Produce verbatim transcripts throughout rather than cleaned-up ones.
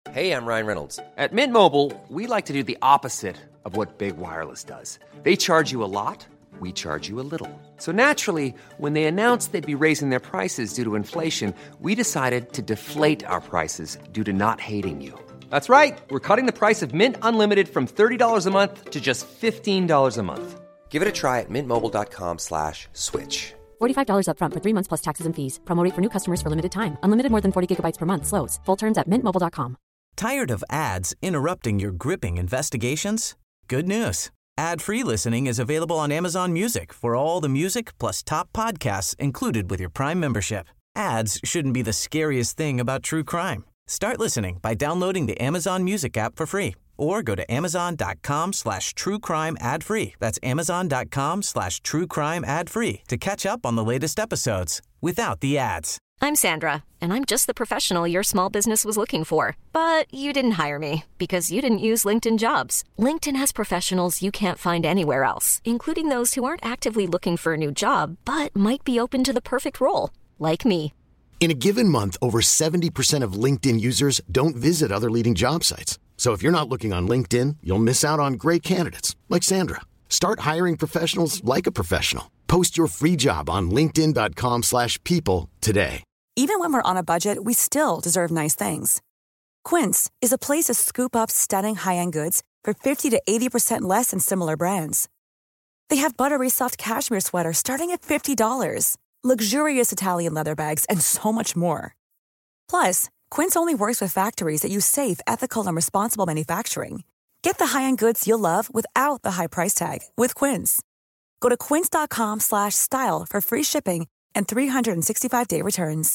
Hey, I'm Ryan Reynolds. At Mint Mobile, we like to do the opposite of what Big Wireless does. They charge you a lot, we charge you a little. So naturally, when they announced they'd be raising their prices due to inflation, we decided to deflate our prices due to not hating you. That's right. We're cutting the price of Mint Unlimited from thirty dollars a month to just fifteen dollars a month. Give it a try at mintmobile.com slash switch. forty-five dollars up front for three months plus taxes and fees. Promo rate for new customers for limited time. Unlimited more than forty gigabytes per month slows. Full terms at mint mobile dot com. Tired of ads interrupting your gripping investigations? Good news. Ad-free listening is available on Amazon Music for all the music plus top podcasts included with your Prime membership. Ads shouldn't be the scariest thing about true crime. Start listening by downloading the Amazon Music app for free or go to amazon.com slash true crime ad free. That's amazon.com slash true crime ad free to catch up on the latest episodes without the ads. I'm Sandra, and I'm just the professional your small business was looking for. But you didn't hire me because you didn't use LinkedIn Jobs. LinkedIn has professionals you can't find anywhere else, including those who aren't actively looking for a new job, but might be open to the perfect role, like me. In a given month, over seventy percent of LinkedIn users don't visit other leading job sites. So if you're not looking on LinkedIn, you'll miss out on great candidates like Sandra. Start hiring professionals like a professional. Post your free job on linkedin.com slash people today. Even when we're on a budget, we still deserve nice things. Quince is a place to scoop up stunning high-end goods for fifty to eighty percent less than similar brands. They have buttery soft cashmere sweaters starting at fifty dollars, luxurious Italian leather bags, and so much more. Plus, Quince only works with factories that use safe, ethical, and responsible manufacturing. Get the high-end goods you'll love without the high price tag with Quince. Go to quince.com slash style for free shipping and three sixty-five day returns.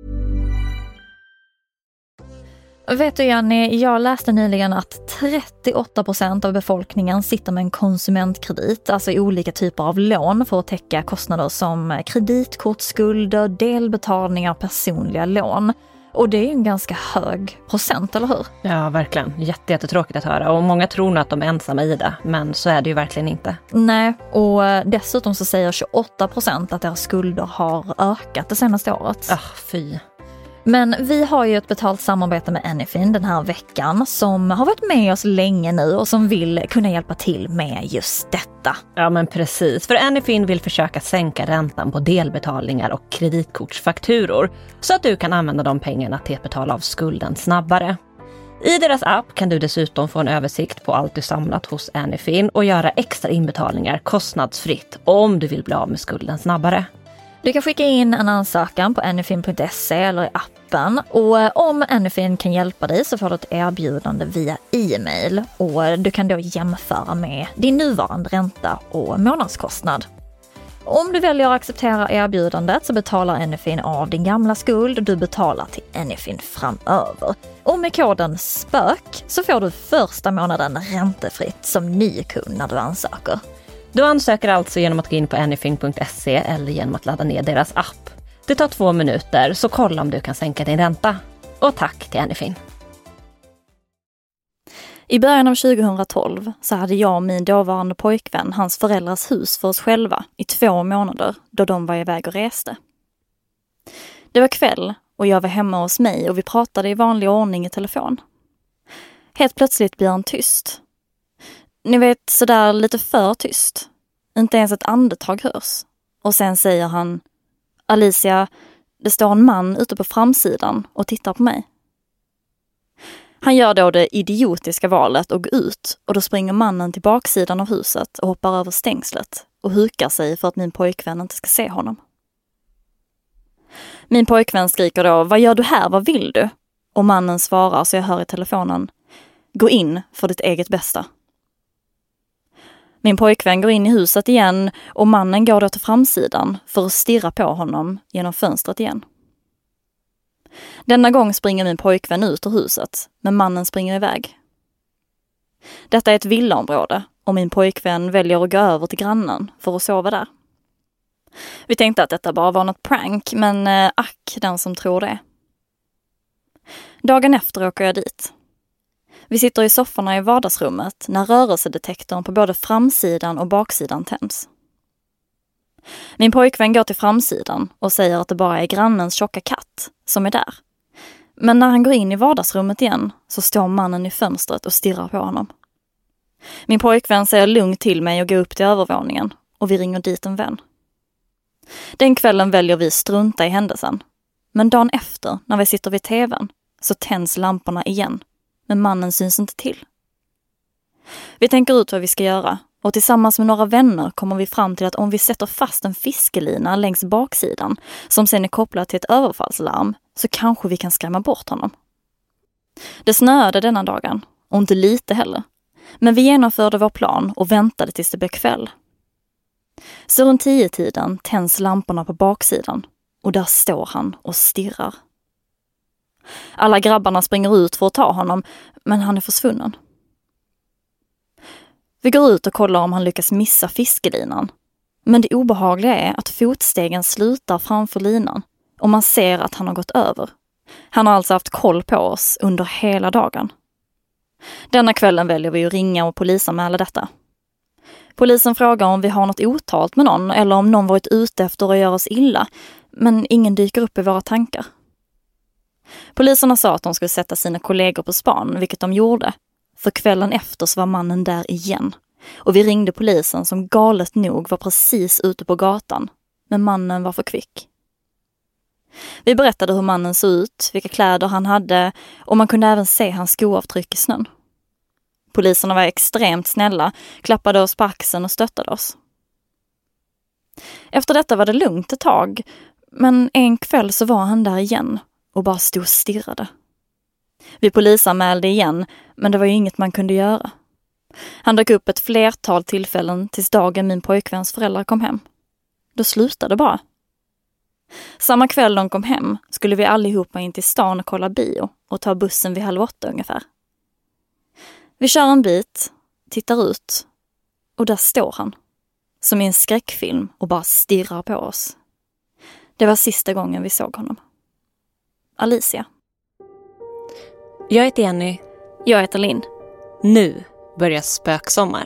Vet du, Jenny, jag läste nyligen att trettioåtta procent av befolkningen sitter med en konsumentkredit, alltså olika typer av lån för att täcka kostnader som kreditkortsskulder, delbetalningar, personliga lån. Och det är ju en ganska hög procent, eller hur? Ja, verkligen. Jätte, jättetråkigt att höra. Och många tror nog att de är ensamma i det, men så är det ju verkligen inte. Nej, och dessutom så säger tjugoåtta procent att deras skulder har ökat det senaste året. Ah, fy. Men vi har ju ett betalt samarbete med Anyfin den här veckan som har varit med oss länge nu och som vill kunna hjälpa till med just detta. Ja, men precis. För Anyfin vill försöka sänka räntan på delbetalningar och kreditkortsfakturor så att du kan använda de pengarna till att betala av skulden snabbare. I deras app kan du dessutom få en översikt på allt du samlat hos Anyfin och göra extra inbetalningar kostnadsfritt om du vill bli av med skulden snabbare. Du kan skicka in en ansökan på anyfin punkt se eller i appen, och om Anyfin kan hjälpa dig så får du ett erbjudande via e-mail och du kan då jämföra med din nuvarande ränta och månadskostnad. Om du väljer att acceptera erbjudandet så betalar Anyfin av din gamla skuld och du betalar till Anyfin framöver. Och med koden SPÖK så får du första månaden räntefritt som ny kund när du ansöker. Du ansöker alltså genom att gå in på anyfin punkt se eller genom att ladda ner deras app. Det tar två minuter, så kolla om du kan sänka din ränta. Och tack till Anyfin. I början av tjugohundratolv så hade jag och min dåvarande pojkvän hans föräldrars hus för oss själva i två månader då de var iväg och reste. Det var kväll och jag var hemma hos mig och vi pratade i vanlig ordning i telefon. Helt plötsligt blir han tyst. Ni vet, sådär lite för tyst. Inte ens ett andetag hörs. Och sen säger han: Alicia, det står en man ute på framsidan och tittar på mig. Han gör då det idiotiska valet att gå ut, och då springer mannen till baksidan av huset och hoppar över stängslet och hukar sig för att min pojkvän inte ska se honom. Min pojkvän skriker då: vad gör du här, vad vill du? Och mannen svarar så jag hör i telefonen: gå in för ditt eget bästa. Min pojkvän går in i huset igen och mannen går då till framsidan för att stirra på honom genom fönstret igen. Denna gång springer min pojkvän ut ur huset, men mannen springer iväg. Detta är ett villaområde och min pojkvän väljer att gå över till grannen för att sova där. Vi tänkte att detta bara var något prank, men äh, ack den som tror det. Dagen efter åker jag dit. Vi sitter i sofforna i vardagsrummet när rörelsedetektorn på både framsidan och baksidan tänds. Min pojkvän går till framsidan och säger att det bara är grannens tjocka katt som är där. Men när han går in i vardagsrummet igen så står mannen i fönstret och stirrar på honom. Min pojkvän säger lugnt till mig och går upp till övervåningen och vi ringer dit en vän. Den kvällen väljer vi strunta i händelsen. Men dagen efter, när vi sitter vid tvn, så tänds lamporna igen. Men mannen syns inte till. Vi tänker ut vad vi ska göra och tillsammans med några vänner kommer vi fram till att om vi sätter fast en fiskelina längs baksidan som sen är kopplad till ett överfallslarm så kanske vi kan skrämma bort honom. Det snöade denna dagen och inte lite heller. Men vi genomförde vår plan och väntade tills det blev kväll. Så runt tio-tiden tänds lamporna på baksidan och där står han och stirrar. Alla grabbarna springer ut för att ta honom, men han är försvunnen. Vi går ut och kollar om han lyckas missa fiskelinan. Men det obehagliga är att fotstegen slutar framför linan och man ser att han har gått över. Han har alltså haft koll på oss under hela dagen. Denna kvällen väljer vi att ringa och polisanmäla detta. Polisen frågar om vi har något otalt med någon eller om någon varit ute efter att göra oss illa, men ingen dyker upp i våra tankar. Poliserna sa att de skulle sätta sina kollegor på span, vilket de gjorde. För kvällen efter så var mannen där igen. Och vi ringde polisen som galet nog var precis ute på gatan. Men mannen var för kvick. Vi berättade hur mannen såg ut, vilka kläder han hade och man kunde även se hans skoavtryck i snön. Poliserna var extremt snälla, klappade oss på axeln och stöttade oss. Efter detta var det lugnt ett tag, men en kväll så var han där igen och bara stod och stirrade. Vi polisanmälde igen, men det var ju inget man kunde göra. Han dök upp ett flertal tillfällen tills dagen min pojkväns föräldrar kom hem. Då slutade bara. Samma kväll de kom hem skulle vi allihopa in till stan och kolla bio och ta bussen vid halv åtta ungefär. Vi kör en bit, tittar ut och där står han. Som i en skräckfilm och bara stirrar på oss. Det var sista gången vi såg honom. Alicia. Jag heter Jenny. Jag heter Linn. Nu börjar spöksommar.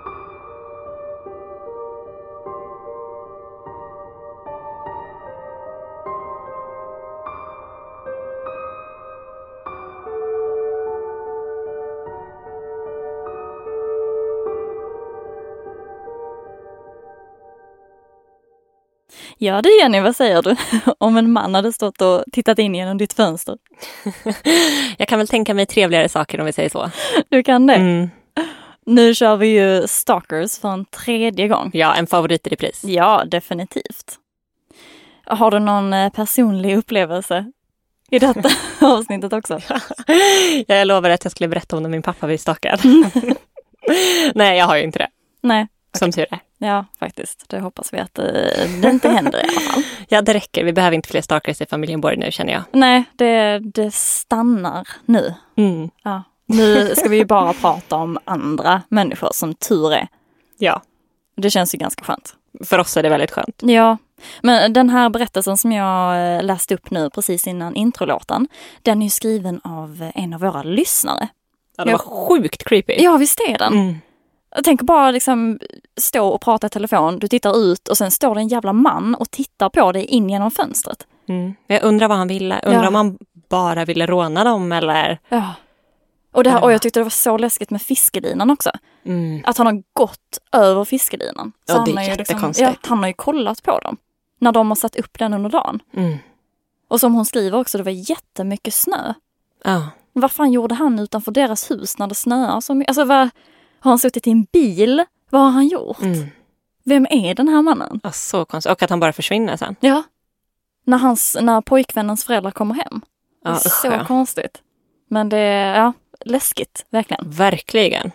Ja du Jenny, vad säger du? Om en man hade stått och tittat in genom ditt fönster. Jag kan väl tänka mig trevligare saker om vi säger så. Du kan det? Mm. Nu kör vi ju Stalkers för en tredje gång. Ja, en favorit i repris. Ja, definitivt. Har du någon personlig upplevelse i detta avsnittet också? Jag lovar att jag skulle berätta om när min pappa blir stalkad. Nej, jag har ju inte det. Nej. Som tur är. Ja, faktiskt. Det hoppas vi att det, det inte händer i alla fall. Ja, det räcker. Vi behöver inte fler stalkers i familjen Borg nu, känner jag. Nej, det, det stannar nu. Mm. Ja. Nu ska vi ju bara prata om andra människor, som tur är. Ja. Det känns ju ganska skönt. För oss är det väldigt skönt. Ja, men den här berättelsen som jag läste upp nu precis innan introlåten, den är ju skriven av en av våra lyssnare. Ja, det var sjukt creepy. Ja, visst är den. Mm. Jag tänker bara liksom stå och prata i telefon, du tittar ut och sen står det en jävla man och tittar på dig in genom fönstret. Mm. Jag undrar vad han ville. Undrar Ja. om han bara ville råna dem eller... Ja. Och, det här, och jag tyckte det var så läskigt med fiskelinan också. Mm. Att han har gått över fiskelinan. Så Ja, det är han har ju jättekonstigt. ja, han har ju kollat på dem. När de har satt upp den under dagen. Mm. Och som hon skriver också, det var jättemycket snö. Ja. Vad fan gjorde han utanför deras hus när det snöar så mycket? Alltså vad, har han suttit i en bil? Vad har han gjort? Mm. Vem är den här mannen? Ja, så konstigt. Och att han bara försvinner sen. Ja. När, hans, när pojkvännens föräldrar kommer hem. Det är Ja, så usch, ja. konstigt. Men det är ja, läskigt, verkligen. Verkligen.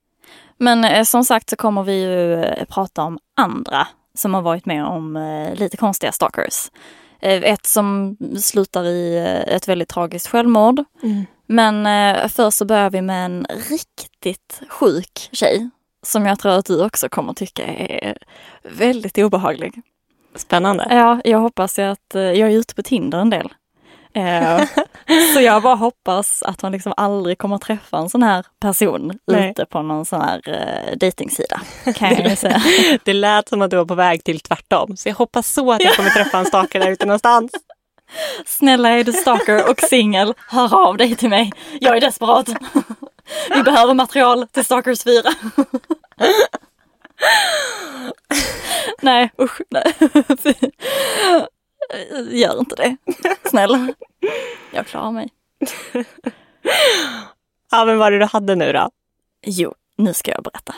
Men eh, som sagt så kommer vi ju eh, prata om andra som har varit med om eh, lite konstiga stalkers. Eh, ett som slutar i eh, ett väldigt tragiskt självmord. Mm. Men eh, först så börjar vi med en riktigt sjuk tjej som jag tror att du också kommer tycka är väldigt obehaglig. Spännande. Ja, jag hoppas ju att eh, jag är ute på Tinder en del. Eh, så jag bara hoppas att man liksom aldrig kommer att träffa en sån här person Nej. ute på någon sån här eh, dejtingsida, kan jag ju säga. Det lät som att du var på väg till tvärtom. Så jag hoppas så att jag kommer träffa en stalker där ute någonstans. Snälla, är du stalker och singel, hör av dig till mig. Jag är desperat. Vi behöver material till Stalkers fyra. Nej, usch. Nej. Gör inte det. Snälla. Jag klarar mig. Ja, men vad är det du hade nu då? Jo, nu ska jag berätta.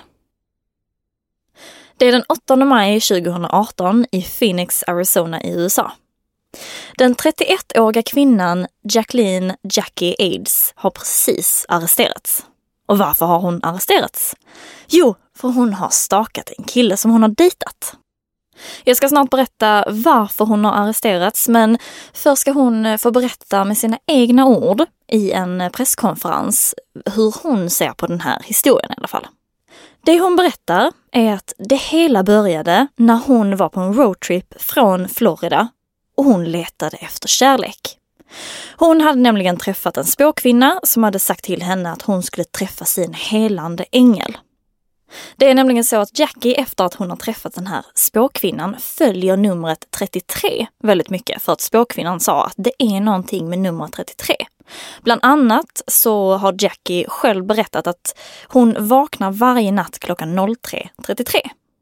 Det är den åttonde maj tjugohundraarton i Phoenix, Arizona i U S A. Den trettioettåriga kvinnan Jacqueline Jackie Aids har precis arresterats. Och varför har hon arresterats? Jo, för hon har stakat en kille som hon har dejtat. Jag ska snart berätta varför hon har arresterats, men först ska hon få berätta med sina egna ord i en presskonferens hur hon ser på den här historien i alla fall. Det hon berättar är att det hela började när hon var på en roadtrip från Florida och hon letade efter kärlek. Hon hade nämligen träffat en spåkvinna som hade sagt till henne att hon skulle träffa sin helande ängel. Det är nämligen så att Jackie efter att hon har träffat den här spåkvinnan följer numret trettiotre väldigt mycket, för att spåkvinnan sa att det är någonting med nummer trettiotre. Bland annat så har Jackie själv berättat att hon vaknar varje natt klockan tre trettiotre.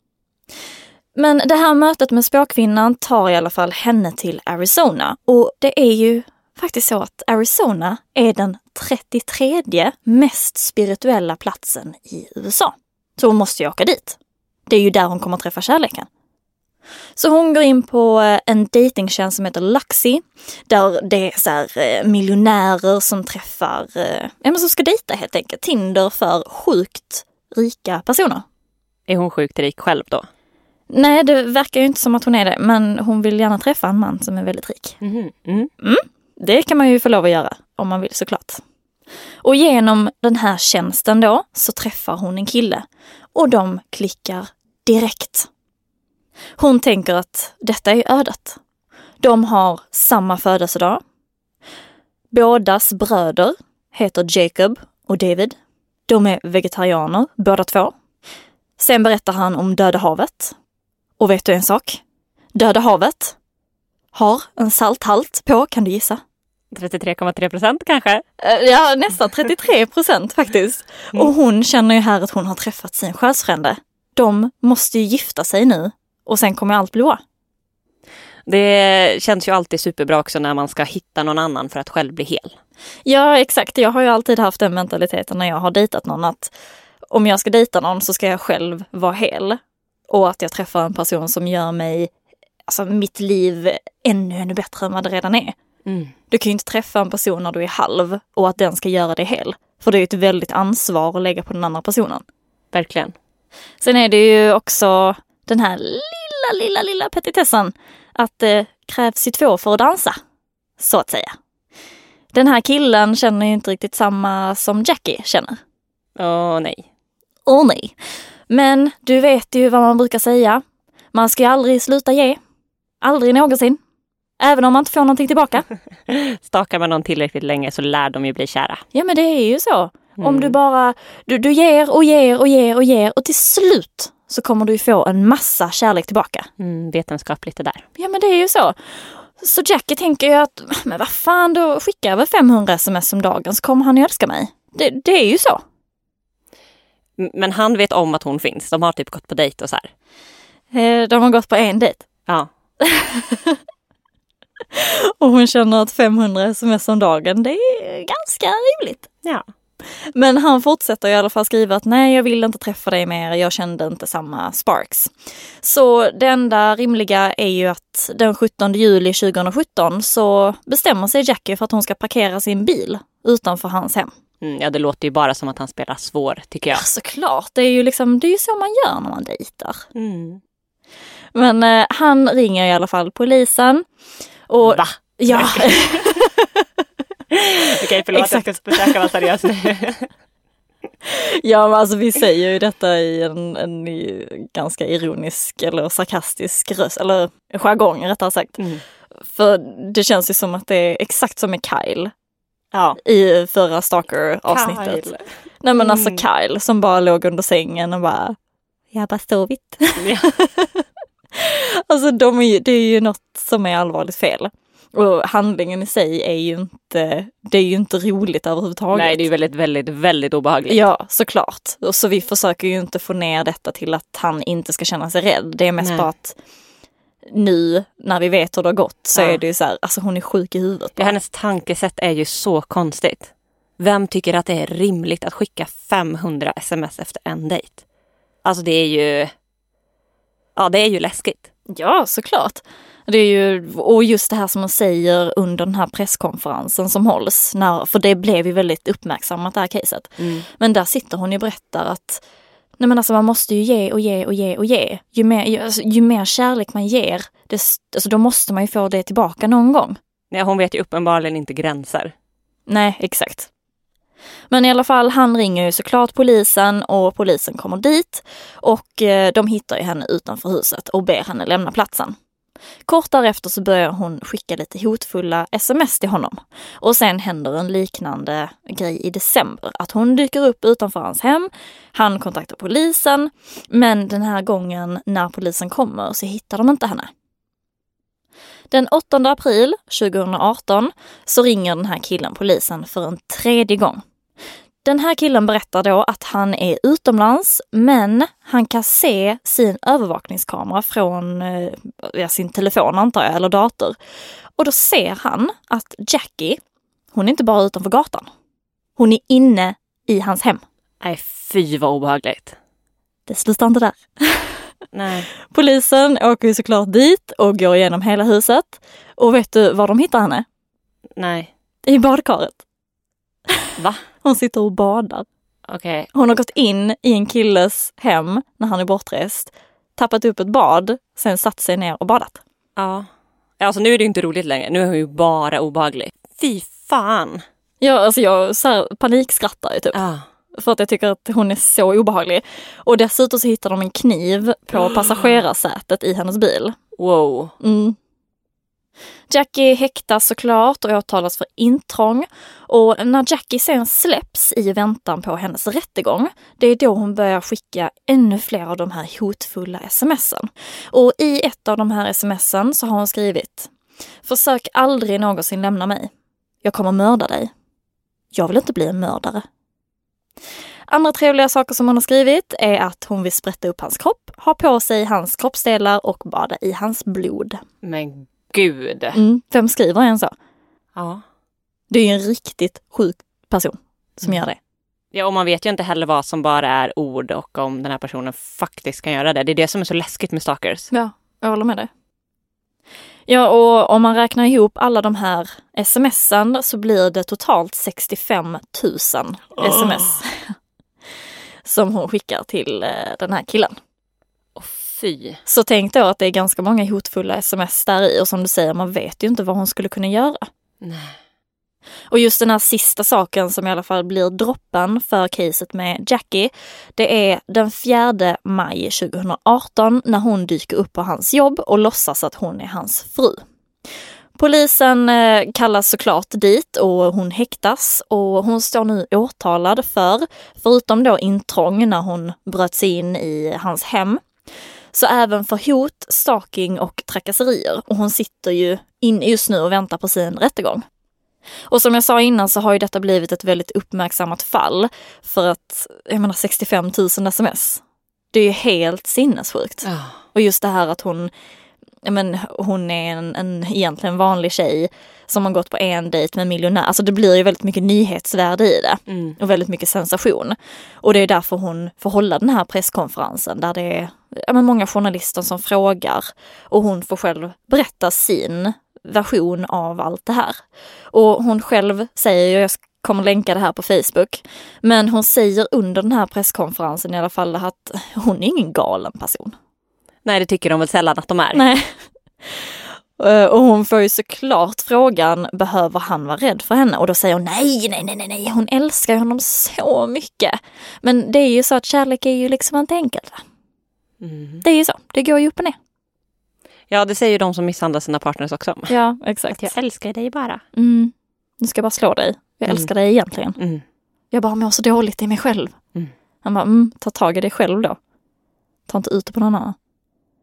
Men det här mötet med spåkvinnan tar i alla fall henne till Arizona, och det är ju faktiskt så att Arizona är den trettiotredje mest spirituella platsen i U S A. Så hon måste ju åka dit. Det är ju där hon kommer att träffa kärleken. Så hon går in på en datingtjänst som heter Luxy, där det är så här miljonärer som träffar, ja men som ska dejta helt enkelt. Tinder för sjukt rika personer. Är hon sjukt rik själv då? Nej, det verkar ju inte som att hon är det, men hon vill gärna träffa en man som är väldigt rik. Mm. Mm. Mm, det kan man ju få lov att göra om man vill såklart. Och genom den här tjänsten då så träffar hon en kille och de klickar direkt. Hon tänker att detta är ödet. De har samma födelsedag. Bådas bröder heter Jacob och David. De är vegetarianer, båda två. Sen berättar han om Döda havet. Och vet du en sak? Döda havet har en salthalt på, kan du gissa? trettiotre komma tre procent kanske? Ja, nästan trettiotre procent faktiskt. Mm. Och hon känner ju här att hon har träffat sin själsfrände. De måste ju gifta sig nu och sen kommer allt bli bra. Det känns ju alltid superbra också när man ska hitta någon annan för att själv bli hel. Ja, exakt. Jag har ju alltid haft den mentaliteten när jag har dejtat någon, att om jag ska dejta någon så ska jag själv vara hel. Och att jag träffar en person som gör mig, alltså mitt liv ännu, ännu bättre än vad det redan är. Mm. Du kan ju inte träffa en person när du är halv och att den ska göra det hel. För det är ju ett väldigt ansvar att lägga på den andra personen. Verkligen. Sen är det ju också den här lilla, lilla, lilla petitessen att det krävs ju två för att dansa, så att säga. Den här killen känner ju inte riktigt samma som Jackie känner. Åh nej. Åh nej. Men du vet ju vad man brukar säga. Man ska ju aldrig sluta ge. Aldrig någonsin. Även om man inte får någonting tillbaka. Stakar man någon tillräckligt länge så lär de ju bli kära. Ja, men det är ju så. Mm. Om du bara, du, du ger och ger och ger och ger och till slut så kommer du ju få en massa kärlek tillbaka. Mm, vetenskapligt det där. Ja, men det är ju så. Så Jackie tänker ju att, men vad fan, då skickar jag väl femhundra sms om dagen så kommer han ju älska mig. Det, det är ju så. Men han vet om att hon finns. De har typ gått på dejt och så här. Eh, de har gått på en dejt. Ja. Och hon känner att femhundra sms om dagen, det är ganska rimligt. Ja. Men han fortsätter i alla fall skriva att nej, jag vill inte träffa dig mer, jag kände inte samma sparks. Så det enda rimliga är ju att den sjuttonde juli tjugosjutton så bestämmer sig Jackie för att hon ska parkera sin bil utanför hans hem. Mm, ja, det låter ju bara som att han spelar svår, tycker jag. Ja, såklart. Det är ju liksom, det är ju så man gör när man dejtar. Mm. Men eh, han ringer i alla fall polisen. Och, Va? Ja. Okej, förlåt, exakt. Jag ska försöka vara seriös nu. Ja, men alltså vi säger ju detta i en, en i ganska ironisk eller sarkastisk röst, eller jargong rättare sagt. Mm. För det känns ju som att det är exakt som med Kyle. Ja. I förra Stalker-avsnittet. Kyle. Nej, men alltså mm. Kyle som bara låg under sängen och bara, jag bara sovit. Ja. Alltså de är, det är ju något som är allvarligt fel. Och handlingen i sig är ju inte, det är ju inte roligt överhuvudtaget. Nej, det är ju väldigt, väldigt, väldigt obehagligt. Ja, såklart. Och så vi försöker ju inte få ner detta till att han inte ska känna sig rädd. Det är mest Nej. bara att nu när vi vet hur det har gått så Ja. är det ju så här, alltså hon är sjuk i huvudet. Ja, hennes tankesätt är ju så konstigt. Vem tycker att det är rimligt att skicka femhundra sms efter en dejt? Alltså det är ju... Ja, det är ju läskigt. Ja, såklart. Det är ju, och just det här som man säger under den här presskonferensen som hålls, när, för det blev ju väldigt uppmärksammat det här caset. Mm. Men där sitter hon ju och berättar att nej men alltså man måste ju ge och ge och ge och ge. Ju mer, ju, alltså, ju mer kärlek man ger, det, alltså, då måste man ju få det tillbaka någon gång. Ja, hon vet ju uppenbarligen inte gränser. Nej, exakt. Men i alla fall, han ringer ju såklart polisen och polisen kommer dit och eh, de hittar ju henne utanför huset och ber henne lämna platsen. Kort därefter så börjar hon skicka lite hotfulla sms till honom. Och sen händer en liknande grej i december. Att hon dyker upp utanför hans hem, han kontaktar polisen, men den här gången när polisen kommer så hittar de inte henne. Den åttonde april tjugohundraarton så ringer den här killen polisen för en tredje gång. Den här killen berättar då att han är utomlands, men han kan se sin övervakningskamera från eh, sin telefon antar jag, eller dator. Och då ser han att Jackie, hon är inte bara utanför gatan. Hon är inne i hans hem. Nej, fy vad obehagligt. Det slutar inte där. Nej. Polisen åker ju såklart dit och går igenom hela huset. Och vet du var de hittar henne? Nej. I badkaret. Va? Hon sitter och badar. Okej. Okay. Hon har gått in i en killes hem när han är bortrest, tappat upp ett bad, sen satt sig ner och badat. Ja. Alltså nu är det inte roligt längre. Nu är hon ju bara obehaglig. Fy fan. Ja, alltså jag så här panikskrattar ju typ. Ja. För att jag tycker att hon är så obehaglig. Och dessutom så hittar de en kniv på passagerarsätet i hennes bil. Wow. Mm. Jackie häktas såklart och åtalas för intrång. Och när Jackie sen släpps i väntan på hennes rättegång, det är då hon börjar skicka ännu fler av de här hotfulla smsen. Och i ett av de här smsen så har hon skrivit: försök aldrig någonsin lämna mig. Jag kommer mörda dig. Jag vill inte bli en mördare. Andra trevliga saker som hon har skrivit är att hon vill sprätta upp hans kropp, ha på sig hans kroppsdelar och bada i hans blod. Men gud. Mm, vem skriver en så? Ja. Det är ju en riktigt sjuk person som mm. gör det. Ja, och man vet ju inte heller vad som bara är ord och om den här personen faktiskt kan göra det. Det är det som är så läskigt med stalkers. Ja, jag håller med dig. Ja, och om man räknar ihop alla de här smsen så blir det totalt sextiofem tusen oh. sms som hon skickar till den här killen. Oh, fy. Så tänk då att det är ganska många hotfulla sms där i och som du säger, man vet ju inte vad hon skulle kunna göra. Nej. Och just den här sista saken som i alla fall blir droppen för caset med Jackie, det är den fjärde maj tjugohundraarton när hon dyker upp på hans jobb och låtsas att hon är hans fru. Polisen eh, kallas såklart dit och hon häktas och hon står nu åtalad för, förutom då intrång när hon bröt sig in i hans hem, så även för hot, stalking och trakasserier. Och hon sitter ju inne just nu och väntar på sin rättegång. Och som jag sa innan så har ju detta blivit ett väldigt uppmärksammat fall för att, jag menar sextiofem tusen sms. Det är ju helt sinnessjukt. Oh. Och just det här att hon, jag men, hon är en, en egentligen vanlig tjej som har gått på en dejt med en miljonär. Alltså det blir ju väldigt mycket nyhetsvärde i det. Mm. Och väldigt mycket sensation. Och det är därför hon får hålla den här presskonferensen där det är ja, men många journalister som frågar. Och hon får själv berätta sin version av allt det här. Och hon själv säger, jag kommer länka det här på Facebook, men hon säger under den här presskonferensen i alla fall att hon är ingen galen person. Nej, det tycker de väl sällan att de är. Nej. Och hon får ju såklart frågan, behöver han vara rädd för henne? Och då säger hon nej, nej, nej, nej, hon älskar honom så mycket. Men det är ju så att kärlek är ju liksom inte enkelt. Mm. Det är ju så, det går ju upp och ner. Ja, det säger ju de som misshandlar sina partners också. Ja, exakt. Att jag älskar dig bara. Mm. Nu ska jag bara slå dig. Jag mm. älskar dig egentligen. Mm. Jag bara mår så dåligt i mig själv. Mm. Han bara, mm, ta tag i dig själv då. Ta inte ut det på någon annan.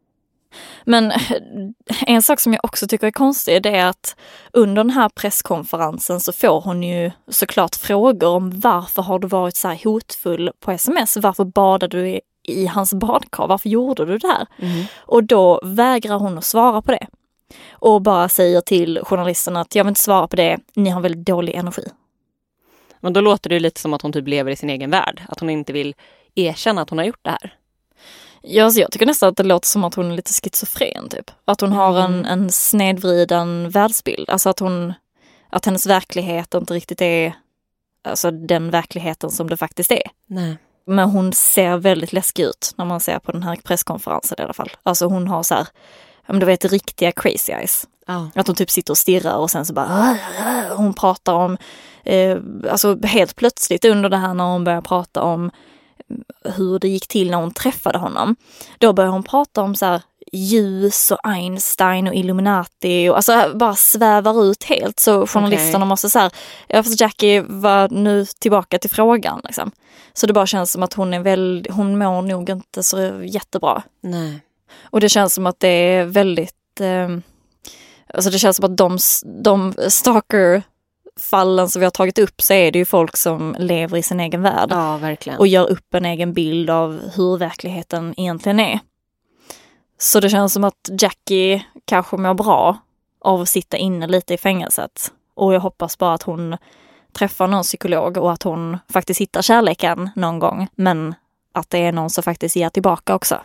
Men en sak som jag också tycker är konstig, det är att under den här presskonferensen så får hon ju såklart frågor om varför har du varit så här hotfull på sms? Varför badade du i, i hans badkar? Varför gjorde du det här? Mm. Och då vägrar hon att svara på det. Och bara säger till journalisterna att jag vill inte svara på det, ni har väldigt dålig energi. Men då låter det lite som att hon typ lever i sin egen värld. Att hon inte vill erkänna att hon har gjort det här. Ja, alltså jag tycker nästan att det låter som att hon är lite schizofren typ. Att hon har en, en snedvriden världsbild. Alltså att hon, att hennes verklighet inte riktigt är alltså den verkligheten som det faktiskt är. Nej. Men hon ser väldigt läskig ut när man ser på den här presskonferensen i alla fall. Alltså hon har så här, om du vet, riktiga crazy eyes. Oh. Att hon typ sitter och stirrar och sen så bara hon pratar om eh, alltså helt plötsligt under det här när hon börjar prata om hur det gick till när hon träffade honom. Då börjar hon prata om så här ljus och Einstein och Illuminati och alltså bara svävar ut helt, så journalisterna okay. måste så här, ja fast Jackie var nu tillbaka till frågan liksom. Så det bara känns som att hon är väl, hon mår nog inte så jättebra. Nej. Och det känns som att det är väldigt eh, alltså det känns som att de, de stalker fallen som vi har tagit upp, så är det ju folk som lever i sin egen värld. Ja, verkligen. Och gör upp en egen bild av hur verkligheten egentligen är. Så det känns som att Jackie kanske mår bra av att sitta inne lite i fängelset. Och jag hoppas bara att hon träffar någon psykolog och att hon faktiskt hittar kärleken någon gång. Men att det är någon som faktiskt ger tillbaka också.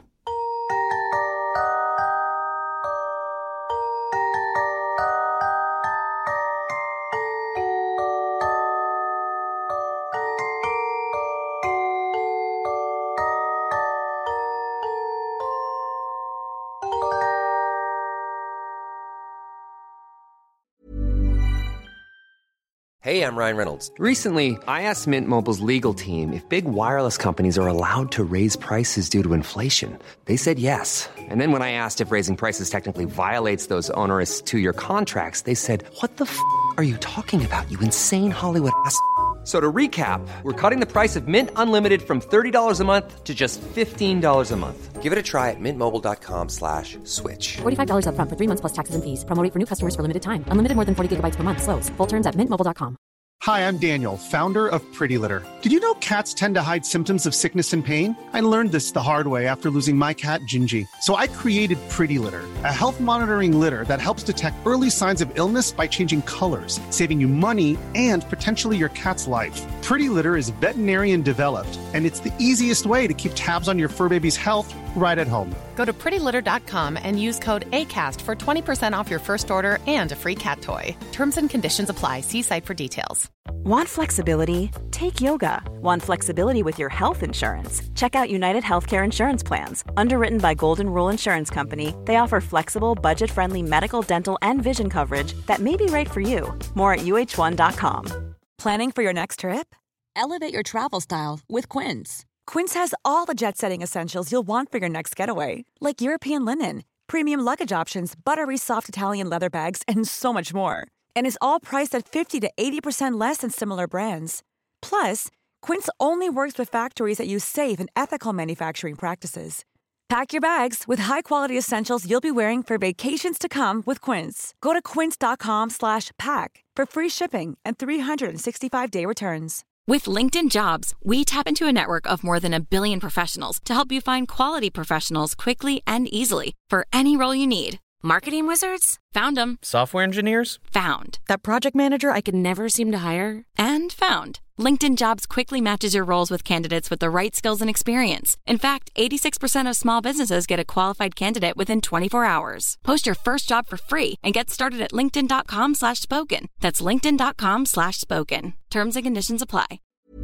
Hey, I'm Ryan Reynolds. Recently, I asked Mint Mobile's legal team if big wireless companies are allowed to raise prices due to inflation. They said yes. And then when I asked if raising prices technically violates those onerous two-year contracts, they said, what the f*** are you talking about, you insane Hollywood ass f- So to recap, we're cutting the price of Mint Unlimited from thirty dollars a month to just fifteen dollars a month. Give it a try at mintmobile.com slash switch. forty-five dollars up front for three months plus taxes and fees. Promo rate for new customers for limited time. Unlimited more than forty gigabytes per month. Slows full terms at mint mobile dot com. Hi, I'm Daniel, founder of Pretty Litter. Did you know cats tend to hide symptoms of sickness and pain? I learned this the hard way after losing my cat, Gingy. So I created Pretty Litter, a health monitoring litter that helps detect early signs of illness by changing colors, saving you money and potentially your cat's life. Pretty Litter is veterinarian developed, and it's the easiest way to keep tabs on your fur baby's health right at home. Go to pretty litter dot com and use code ACAST for twenty percent off your first order and a free cat toy. Terms and conditions apply. See site for details. Want flexibility? Take yoga. Want flexibility with your health insurance? Check out United Healthcare Insurance Plans. Underwritten by Golden Rule Insurance Company, they offer flexible, budget-friendly medical, dental, and vision coverage that may be right for you. More at U H one dot com. Planning for your next trip? Elevate your travel style with Quince. Quince has all the jet-setting essentials you'll want for your next getaway, like European linen, premium luggage options, buttery soft Italian leather bags, and so much more. And is all priced at fifty to eighty percent less than similar brands. Plus, Quince only works with factories that use safe and ethical manufacturing practices. Pack your bags with high-quality essentials you'll be wearing for vacations to come with Quince. Go to quince dot com slash pack for free shipping and three sixty-five day returns. With LinkedIn Jobs, we tap into a network of more than a billion professionals to help you find quality professionals quickly and easily for any role you need. Marketing wizards? Found them. Software engineers? Found. That project manager I could never seem to hire? And found. LinkedIn Jobs quickly matches your roles with candidates with the right skills and experience. In fact, eighty-six percent of small businesses get a qualified candidate within twenty-four hours. Post your first job for free and get started at linkedin dot com slash spoken. That's linkedin dot com slash spoken. Terms and conditions apply.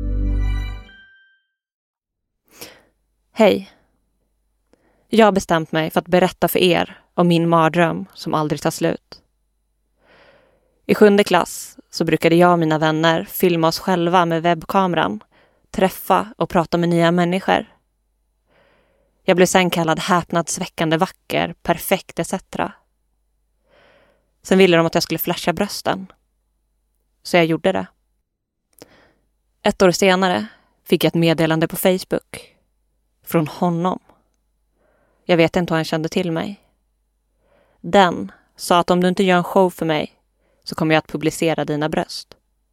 Hej. Jag har bestämt mig för att berätta för er om min mardröm som aldrig tar slut. I sjunde klass så brukade jag och mina vänner filma oss själva med webbkameran, träffa och prata med nya människor. Jag blev sen kallad häpnadsväckande vacker, perfekt et cetera. Sen ville de att jag skulle flasha brösten. Så jag gjorde det. Ett år senare fick jag ett meddelande på Facebook. Från honom. Jag vet inte hur han kände till mig. Den sa att om du inte gör en show för mig så kommer jag att publicera dina bröst.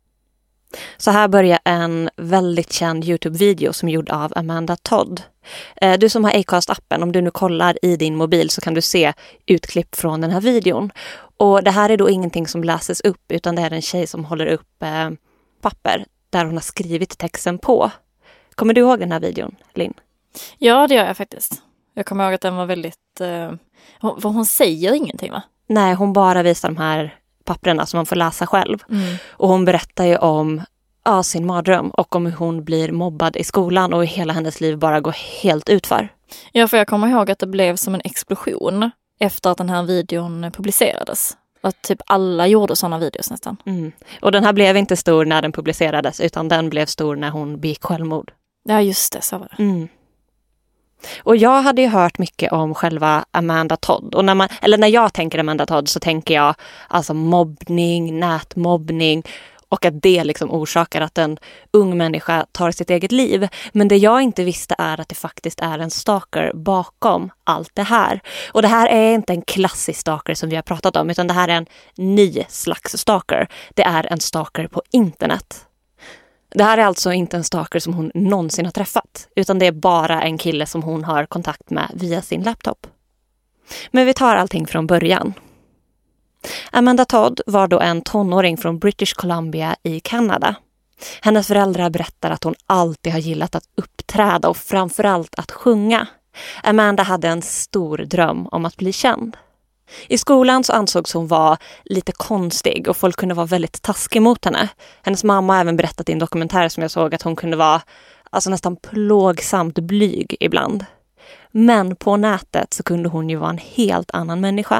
Så här börjar en väldigt känd YouTube-video som är gjord av Amanda Todd. Du som har Acast-appen, om du nu kollar i din mobil så kan du se utklipp från den här videon. Och det här är då ingenting som läses upp, utan det är en tjej som håller upp eh, papper där hon har skrivit texten på. Kommer du ihåg den här videon, Linn? Ja, det gör jag faktiskt. Jag kommer ihåg att den var väldigt... Eh, hon, hon säger ingenting, va? Nej, hon bara visar de här papperna som man får läsa själv. Mm. Och hon berättar ju om ja, sin mardröm och om hur hon blir mobbad i skolan och hur hela hennes liv bara går helt utför. Ja, för jag kommer ihåg att det blev som en explosion efter att den här videon publicerades. Att typ alla gjorde sådana videos nästan. Mm. Och den här blev inte stor när den publicerades, utan den blev stor när hon begick självmord. Ja, just det, så var det. Mm. Och jag hade ju hört mycket om själva Amanda Todd. Och när man, eller när jag tänker Amanda Todd så tänker jag alltså mobbning, nätmobbning och att det liksom orsakar att en ung människa tar sitt eget liv. Men det jag inte visste är att det faktiskt är en stalker bakom allt det här. Och det här är inte en klassisk stalker som vi har pratat om, utan det här är en ny slags stalker. Det är en stalker på internet. Det här är alltså inte en stalker som hon någonsin har träffat, utan det är bara en kille som hon har kontakt med via sin laptop. Men vi tar allting från början. Amanda Todd var då en tonåring från British Columbia i Kanada. Hennes föräldrar berättar att hon alltid har gillat att uppträda och framförallt att sjunga. Amanda hade en stor dröm om att bli känd. I skolan så ansågs hon vara lite konstig och folk kunde vara väldigt taskiga mot henne. Hennes mamma har även berättat i en dokumentär som jag såg att hon kunde vara alltså nästan plågsamt blyg ibland. Men på nätet så kunde hon ju vara en helt annan människa.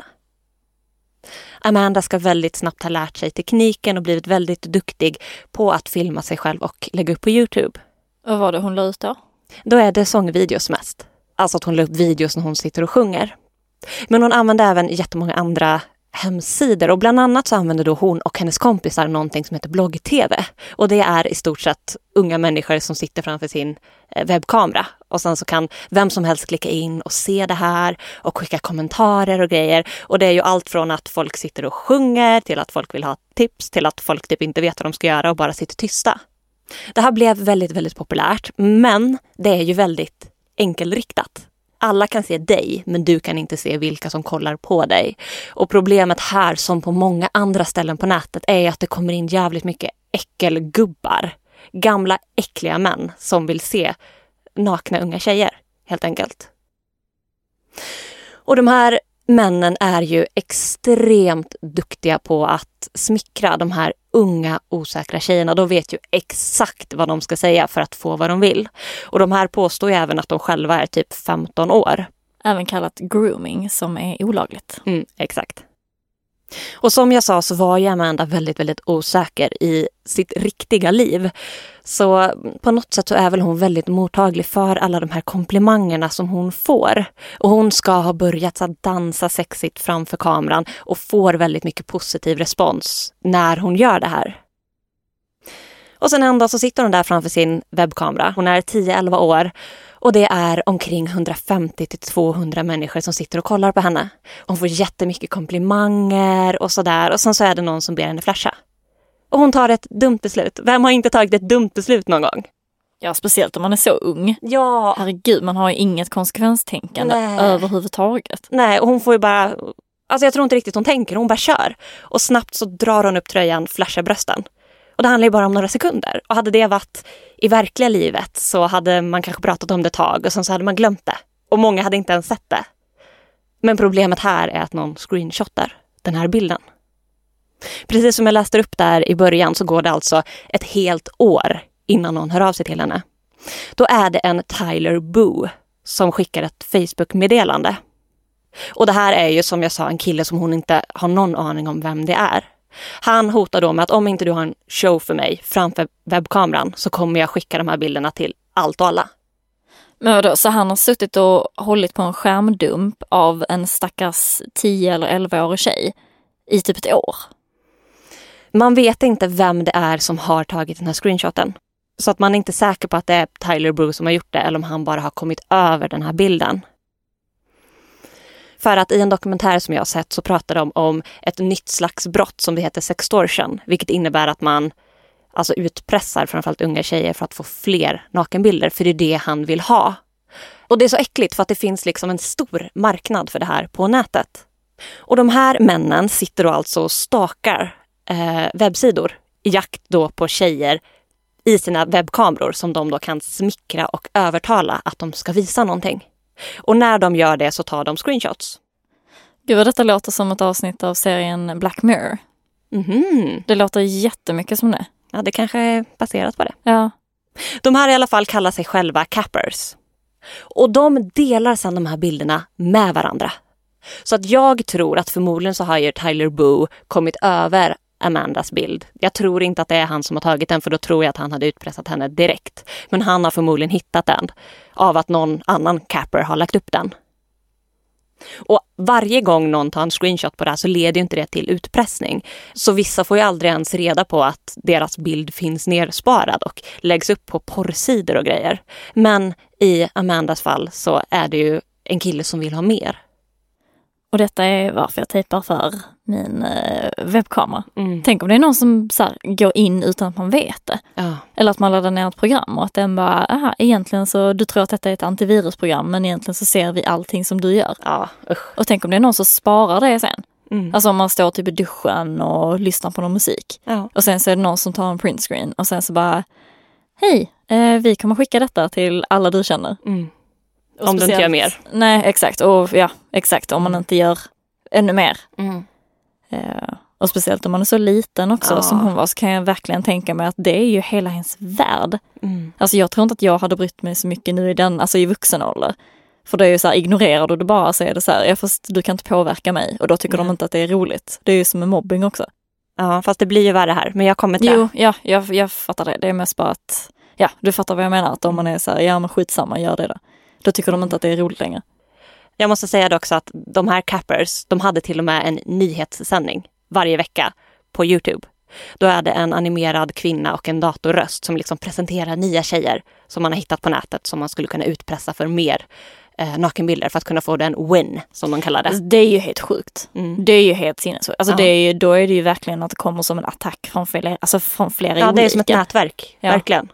Amanda ska väldigt snabbt ha lärt sig tekniken och blivit väldigt duktig på att filma sig själv och lägga upp på YouTube. Och vad var det hon la ut då? Då är det sångvideos mest. Alltså att hon la upp videos när hon sitter och sjunger. Men hon använde även jättemånga andra hemsidor och bland annat så använde då hon och hennes kompisar någonting som heter blogg-tv. Och det är i stort sett unga människor som sitter framför sin webbkamera. Och sen så kan vem som helst klicka in och se det här och skicka kommentarer och grejer. Och det är ju allt från att folk sitter och sjunger till att folk vill ha tips till att folk typ inte vet vad de ska göra och bara sitter tysta. Det här blev väldigt, väldigt populärt, men det är ju väldigt enkelriktat. Alla kan se dig, men du kan inte se vilka som kollar på dig. Och problemet här, som på många andra ställen på nätet, är att det kommer in jävligt mycket äckelgubbar. Gamla, äckliga män som vill se nakna unga tjejer, helt enkelt. Och de här männen är ju extremt duktiga på att smickra de här unga, osäkra tjejerna. De vet ju exakt vad de ska säga för att få vad de vill. Och de här påstår ju även att de själva är typ femton år. Även kallat grooming, som är olagligt. Mm, exakt. Och som jag sa så var ju Amanda väldigt, väldigt osäker i sitt riktiga liv. Så på något sätt så är väl hon väldigt mottaglig för alla de här komplimangerna som hon får. Och hon ska ha börjat att dansa sexigt framför kameran och får väldigt mycket positiv respons när hon gör det här. Och sen en dag så sitter hon där framför sin webbkamera. Hon är tio elva år. Och det är omkring hundrafemtio till tvåhundra människor som sitter och kollar på henne. Hon får jättemycket komplimanger och sådär. Och sen så är det någon som ber henne flasha. Och hon tar ett dumt beslut. Vem har inte tagit ett dumt beslut någon gång? Ja, speciellt om man är så ung. Ja. Herregud, man har ju inget konsekvenstänkande Nej. överhuvudtaget. Nej, och hon får ju bara... Alltså jag tror inte riktigt hon tänker, hon bara kör. Och snabbt så drar hon upp tröjan, flashar brösten. Och det handlar ju bara om några sekunder. Och hade det varit i verkliga livet så hade man kanske pratat om det ett tag och sen så hade man glömt det. Och många hade inte ens sett det. Men problemet här är att någon screenshotar den här bilden. Precis som jag läste upp där i början så går det alltså ett helt år innan någon hör av sig till henne. Då är det en Tyler Boo som skickar ett Facebook-meddelande. Och det här är ju som jag sa en kille som hon inte har någon aning om vem det är. Han hotar då med att om inte du har en show för mig framför webbkameran så kommer jag skicka de här bilderna till allt och alla. Men vadå, så han har suttit och hållit på en skärmdump av en stackars tio eller elva-årig tjej i typ ett år? Man vet inte vem det är som har tagit den här screenshoten. Så att man är inte säker på att det är Tyler Boo som har gjort det eller om han bara har kommit över den här bilden. För att i en dokumentär som jag har sett så pratar de om ett nytt slags brott som det heter sextortion. Vilket innebär att man alltså utpressar framförallt unga tjejer för att få fler nakenbilder. För det är det han vill ha. Och det är så äckligt för att det finns liksom en stor marknad för det här på nätet. Och de här männen sitter då alltså och stakar eh, webbsidor i jakt då på tjejer i sina webbkameror som de då kan smickra och övertala att de ska visa någonting. Och när de gör det så tar de screenshots. Gud, detta låter som ett avsnitt av serien Black Mirror. Mm-hmm. Det låter jättemycket som det. Ja, det kanske är baserat på det. Ja. De här i alla fall kallar sig själva cappers. Och de delar sedan de här bilderna med varandra. Så att jag tror att förmodligen så har ju Tyler Boo kommit över Amandas bild. Jag tror inte att det är han som har tagit den, för då tror jag att han hade utpressat henne direkt. Men han har förmodligen hittat den av att någon annan capper har lagt upp den. Och varje gång någon tar en screenshot på det här så leder ju inte det till utpressning. Så vissa får ju aldrig ens reda på att deras bild finns nersparad och läggs upp på porrsidor och grejer. Men i Amandas fall så är det ju en kille som vill ha mer. Och detta är varför jag tejpar för min eh, webbkamera. Mm. Tänk om det är någon som så här, går in utan att man vet det. Ja. Eller att man laddar ner ett program och att den bara, aha, egentligen så, du tror att detta är ett antivirusprogram men egentligen så ser vi allting som du gör. Ja, usch. Och tänk om det är någon som sparar det sen. Mm. Alltså om man står typ i duschen och lyssnar på någon musik. Ja. Och sen så är det någon som tar en printscreen och sen så bara, hej, eh, vi kommer skicka detta till alla du känner. Mm. Om du inte gör mer. Nej, exakt. Och ja, exakt. Om man inte gör ännu mer. Mm. Eh, och speciellt om man är så liten också Ja. som hon var, så kan jag verkligen tänka mig att det är ju hela hennes värld. Mm. Alltså jag tror inte att jag hade brytt mig så mycket nu i den, alltså i vuxen ålder. För det är ju så här, ignorerar du det bara så är det så här, ja, fast du kan inte påverka mig. Och då tycker Mm. de inte att det är roligt. Det är ju som en mobbing också. Ja, fast det blir ju värre här. Men jag kommer till Jo, ja, jag, jag fattar det. Det är mest bara att, ja, du fattar vad jag menar. Att om man är så här, ja men skitsamma, gör det då. Då tycker de inte att det är roligt längre. Jag måste säga också att de här cappers, de hade till och med en nyhetssändning varje vecka på YouTube. Då är det en animerad kvinna och en datorröst som liksom presenterar nya tjejer som man har hittat på nätet som man skulle kunna utpressa för mer eh, nakenbilder för att kunna få den win, som de kallar det. Alltså, det är ju helt sjukt. Mm. Det är ju helt sinnessjukt. Alltså Ja. det är ju, då är det ju verkligen att det kommer som en attack från flera, alltså från flera Ja, olika. det är som ett nätverk, Ja. verkligen.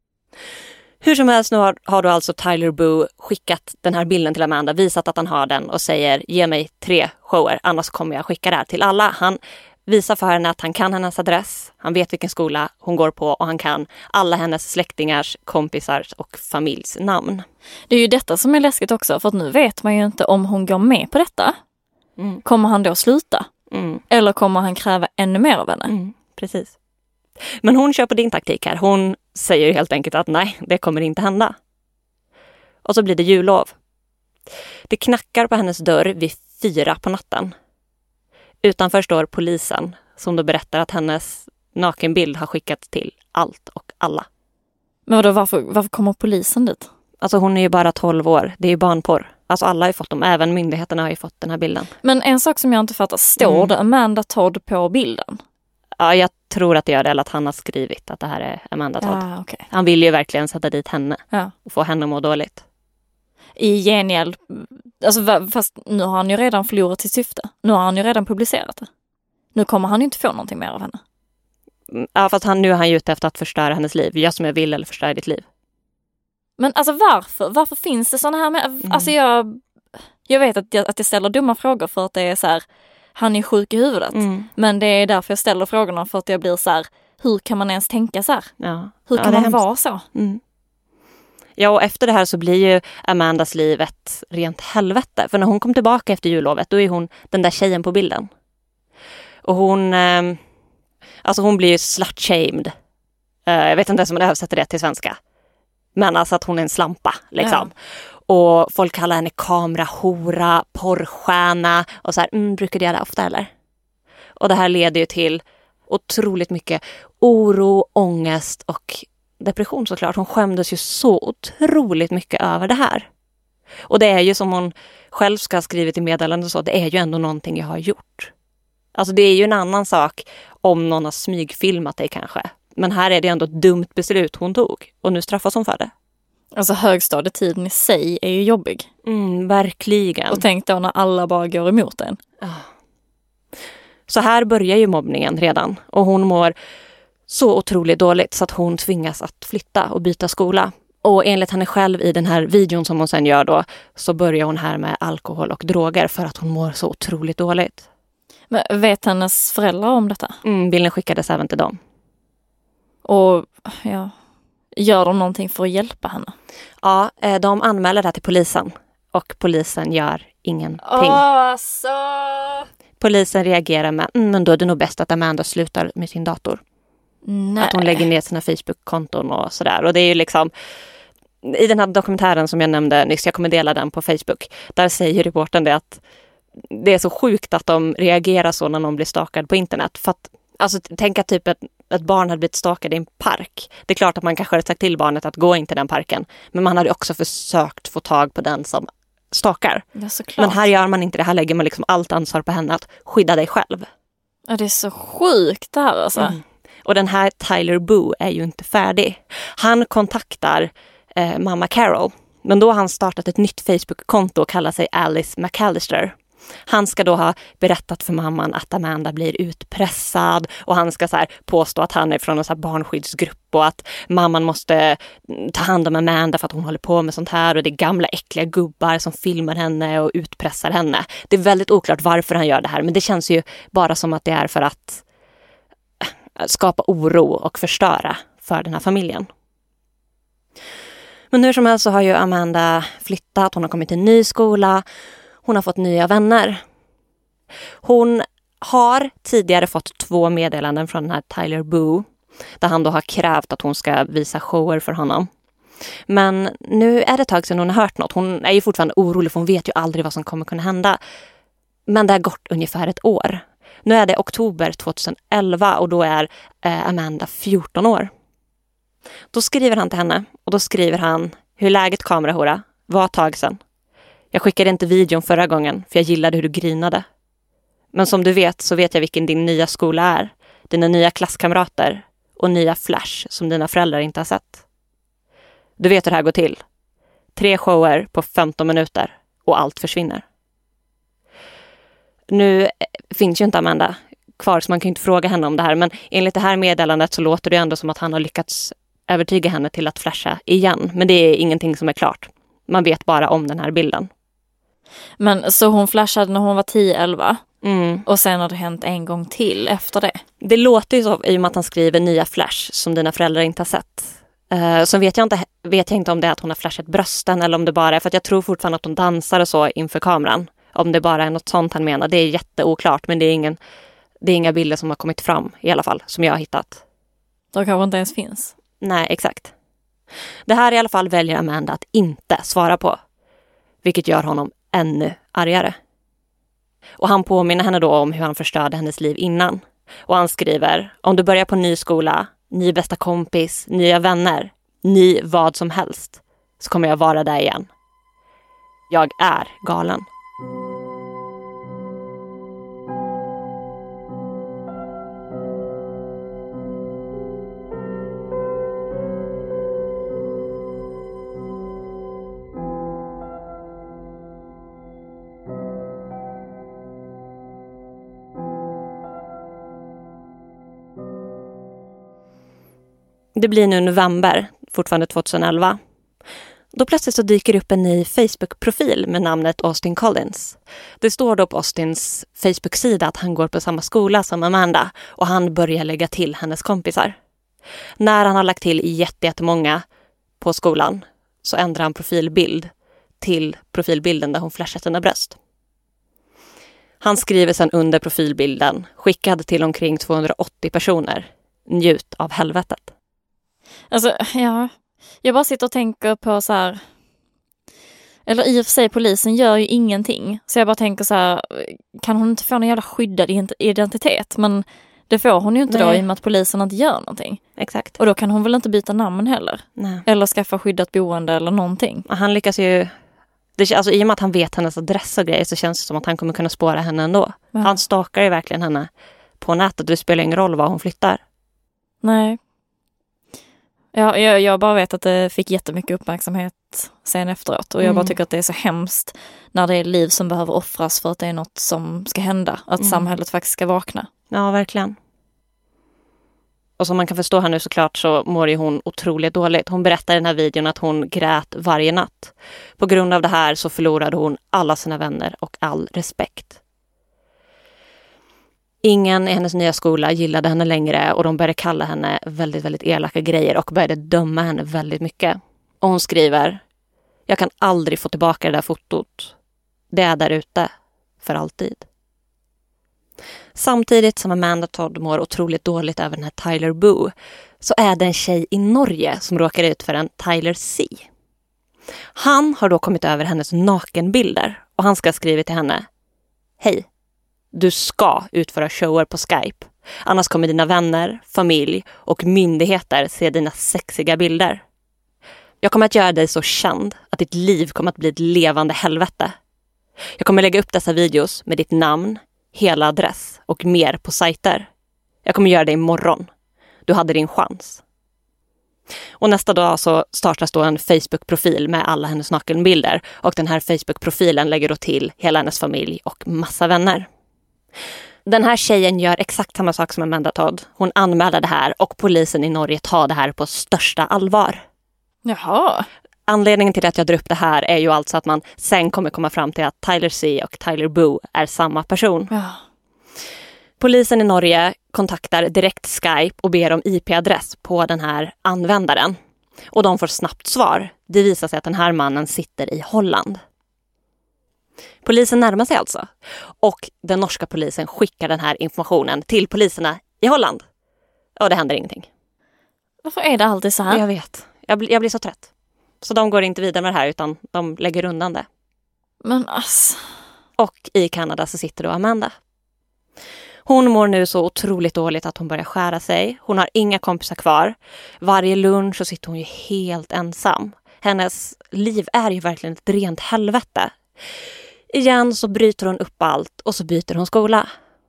Hur som helst, nu har, har då alltså Tyler Boo skickat den här bilden till Amanda, visat att han har den och säger, ge mig tre shower, annars kommer jag skicka det här till alla. Han visar för henne att han kan hennes adress, han vet vilken skola hon går på och han kan alla hennes släktingars, kompisars och familjs namn. Det är ju detta som är läskigt också, för att nu vet man ju inte om hon går med på detta. Mm. Kommer han då sluta? Mm. Eller kommer han kräva ännu mer av henne? Mm, precis. Men hon kör på din taktik här. Hon säger helt enkelt att nej, det kommer inte hända. Och så blir det jullov. Det knackar på hennes dörr vid fyra på natten. Utanför står polisen som då berättar att hennes nakenbild har skickats till allt och alla. Men vadå, varför, varför kommer polisen dit? Alltså hon är ju bara tolv år. Det är ju barnporr. Alltså alla har ju fått dem. Även myndigheterna har ju fått den här bilden. Men en sak som jag inte fattar, står Mm. det Amanda Todd på bilden? Ja, jag tror att det gör det. Eller att han har skrivit att det här är Amanda Todd. Ja, okej. Han vill ju verkligen sätta dit henne. Ja. Och få henne att må dåligt. I gengäld, alltså va- fast nu har han ju redan förlorat sitt syfte. Nu har han ju redan publicerat det. Nu kommer han ju inte få någonting mer av henne. Ja, fast han, nu är han ju ute efter att förstöra hennes liv. Jag som jag vill eller förstöra ditt liv. Men alltså varför? Varför finns det såna här med, Mm. alltså jag jag vet att jag, att jag ställer dumma frågor för att det är så här, han är sjuk i huvudet. Mm. Men det är därför jag ställer frågorna, för att jag blir så här, hur kan man ens tänka så här? Ja. Hur Ja, kan det är man hemskt. vara så? Mm. Ja, och efter det här så blir ju Amandas liv ett rent helvete. För när hon kom tillbaka efter jullovet, då är hon den där tjejen på bilden. Och hon, eh, alltså hon blir ju slut-shamed. Eh, jag vet inte ens om man översätter det till svenska. Men alltså att hon är en slampa, liksom. Ja. Och folk kallar henne kamerahora, porrstjärna och så här, mm, brukar det göra ofta eller? Och det här leder ju till otroligt mycket oro, ångest och depression såklart. Hon skämdes ju så otroligt mycket över det här. Och det är ju som hon själv ska ha skrivit i meddelandet, så det är ju ändå någonting jag har gjort. Alltså det är ju en annan sak om någon har smygfilmat dig kanske. Men här är det ändå ett dumt beslut hon tog. Och nu straffas hon för det. Alltså högstadietiden i sig är ju jobbig. Mm, verkligen. Och tänk då när alla bara går emot en. Oh. Så här börjar ju mobbningen redan. Och hon mår så otroligt dåligt så att hon tvingas att flytta och byta skola. Och enligt henne själv i den här videon som hon sen gör då, så börjar hon här med alkohol och droger för att hon mår så otroligt dåligt. Men vet hennes föräldrar om detta? Mm, bilden skickades även till dem. Och ja, gör de någonting för att hjälpa henne? Ja, de anmäler det här till polisen. Och polisen gör ingenting. Åh, så... Polisen reagerar med, mm, men då är det nog bäst att Amanda slutar med sin dator. Nej. Att hon lägger ner sina Facebook-konton och sådär. Och det är ju liksom, i den här dokumentären som jag nämnde nyss, jag kommer dela den på Facebook, där säger reportern det att det är så sjukt att de reagerar så när någon blir stalkad på internet. För att, alltså tänk att typ ett, ett barn hade blivit stalkad i en park. Det är klart att man kanske hade sagt till barnet att gå in till den parken. Men man hade också försökt få tag på den som stalkar. Ja, såklart. Men här gör man inte det, här lägger man liksom allt ansvar på henne att skydda dig själv. Ja, det är så sjukt det här alltså. Mm. Och den här Tyler Boo är ju inte färdig. Han kontaktar eh, mamma Carol. Men då har han startat ett nytt Facebook-konto och kallar sig Alice McAllister. Han ska då ha berättat för mamman att Amanda blir utpressad. Och han ska så här påstå att han är från en så här barnskyddsgrupp. Och att mamman måste ta hand om Amanda för att hon håller på med sånt här. Och det är gamla äckliga gubbar som filmar henne och utpressar henne. Det är väldigt oklart varför han gör det här. Men det känns ju bara som att det är för att skapa oro och förstöra för den här familjen. Men hur som helst så har ju Amanda flyttat. Hon har kommit till en ny skola. Hon har fått nya vänner. Hon har tidigare fått två meddelanden från den här Tyler Boo. Där han då har krävt att hon ska visa shower för honom. Men nu är det ett tag sedan hon har hört något. Hon är ju fortfarande orolig för hon vet ju aldrig vad som kommer kunna hända. Men det har gått ungefär ett år. Nu är det oktober tjugoelva och då är eh, Amanda fjorton år. Då skriver han till henne och då skriver han: hur läget kamerahora? Var ett tag sedan. Jag skickade inte videon förra gången för jag gillade hur du grinade. Men som du vet så vet jag vilken din nya skola är. Dina nya klasskamrater och nya Flash som dina föräldrar inte har sett. Du vet hur det här går till. Tre shower på femton minuter och allt försvinner. Nu finns ju inte Amanda kvar så man kan inte fråga henne om det här. Men enligt det här meddelandet så låter det ändå som att han har lyckats övertyga henne till att flasha igen. Men det är ingenting som är klart. Man vet bara om den här bilden. Men så hon flashade när hon var tio elva mm. och sen har det hänt en gång till efter det. Det låter ju så i och med att han skriver nya Flash som dina föräldrar inte har sett. Uh, så vet jag, inte, vet jag inte om det är att hon har flashat brösten eller om det bara är för att jag tror fortfarande att hon dansar och så inför kameran. Om det bara är något sånt han menar. Det är jätteoklart men det är, ingen, det är inga bilder som har kommit fram i alla fall som jag har hittat. De kanske inte ens finns. Nej, exakt. Det här i alla fall väljer Amanda att inte svara på. Vilket gör honom ännu argare. Och han påminner henne då om hur han förstörde hennes liv innan. Och han skriver: om du börjar på ny skola, ny bästa kompis, nya vänner, ny vad som helst, så kommer jag vara där igen. Jag är galen. Det blir nu november, fortfarande tjugoelva. Då plötsligt så dyker det upp en ny Facebook-profil med namnet Austin Collins. Det står då på Austins Facebook-sida att han går på samma skola som Amanda och han börjar lägga till hennes kompisar. När han har lagt till jättemånga på skolan så ändrar han profilbild till profilbilden där hon flashar sina bröst. Han skriver sedan under profilbilden, skickad till omkring tvåhundraåttio personer, njut av helvetet. Alltså, ja. Jag bara sitter och tänker på så här. Eller i och för sig, polisen gör ju ingenting. Så jag bara tänker så här, kan hon inte få någon jävla skyddad identitet? Men det får hon ju inte. Nej. Då i och med att polisen inte gör någonting. Exakt. Och då kan hon väl inte byta namn heller. Nej. Eller skaffa skyddat boende eller någonting. Han lyckas ju, det, alltså i och med att han vet hennes adress och grejer så känns det som att han kommer kunna spåra henne ändå. Ja. Han stalkar ju verkligen henne på nätet. Det spelar ingen roll var hon flyttar. Nej. Ja, jag, jag bara vet att det fick jättemycket uppmärksamhet sen efteråt. Och jag Mm. bara tycker att det är så hemskt när det är liv som behöver offras för att det är något som ska hända. Att Mm. samhället faktiskt ska vakna. Ja, verkligen. Och som man kan förstå här nu såklart så mår ju hon otroligt dåligt. Hon berättar i den här videon att hon grät varje natt. På grund av det här så förlorade hon alla sina vänner och all respekt. Ingen i hennes nya skola gillade henne längre och de började kalla henne väldigt, väldigt elaka grejer och började döma henne väldigt mycket. Och hon skriver: jag kan aldrig få tillbaka det där fotot. Det är där ute för alltid. Samtidigt som Amanda Todd mår otroligt dåligt över den här Tyler Boo så är det en tjej i Norge som råkar ut för en Tyler C. Han har då kommit över hennes nakenbilder och han ska ha skrivit till henne: hej, du ska utföra shower på Skype. Annars kommer dina vänner, familj och myndigheter se dina sexiga bilder. Jag kommer att göra dig så känd att ditt liv kommer att bli ett levande helvete. Jag kommer lägga upp dessa videos med ditt namn, hela adress och mer på sajter. Jag kommer göra det imorgon. Du hade din chans. Och nästa dag så startas då en Facebook-profil med alla hennes nakenbilder. Och den här Facebook-profilen lägger då till hela hennes familj och massa vänner. Den här tjejen gör exakt samma sak som Amanda Todd. Hon anmäler det här och polisen i Norge tar det här på största allvar. Jaha. Anledningen till att jag drar upp det här är ju alltså att man sen kommer komma fram till att Tyler C och Tyler Boo är samma person. Ja. Polisen i Norge kontaktar direkt Skype och ber om I P-adress på den här användaren. Och de får snabbt svar. Det visar sig att den här mannen sitter i Holland. Polisen närmar sig alltså. Och den norska polisen skickar den här informationen till poliserna i Holland. Och det händer ingenting. Varför är det alltid så här? Jag vet. Jag, blir, jag blir så trött. Så de går inte vidare med det här utan de lägger undan det. Men ass. Och i Kanada så sitter då Amanda. Hon mår nu så otroligt dåligt att hon börjar skära sig. Hon har inga kompisar kvar. Varje lunch så sitter hon ju helt ensam. Hennes liv är ju verkligen ett rent helvete. Igen så bryter hon upp allt och så byter hon skola.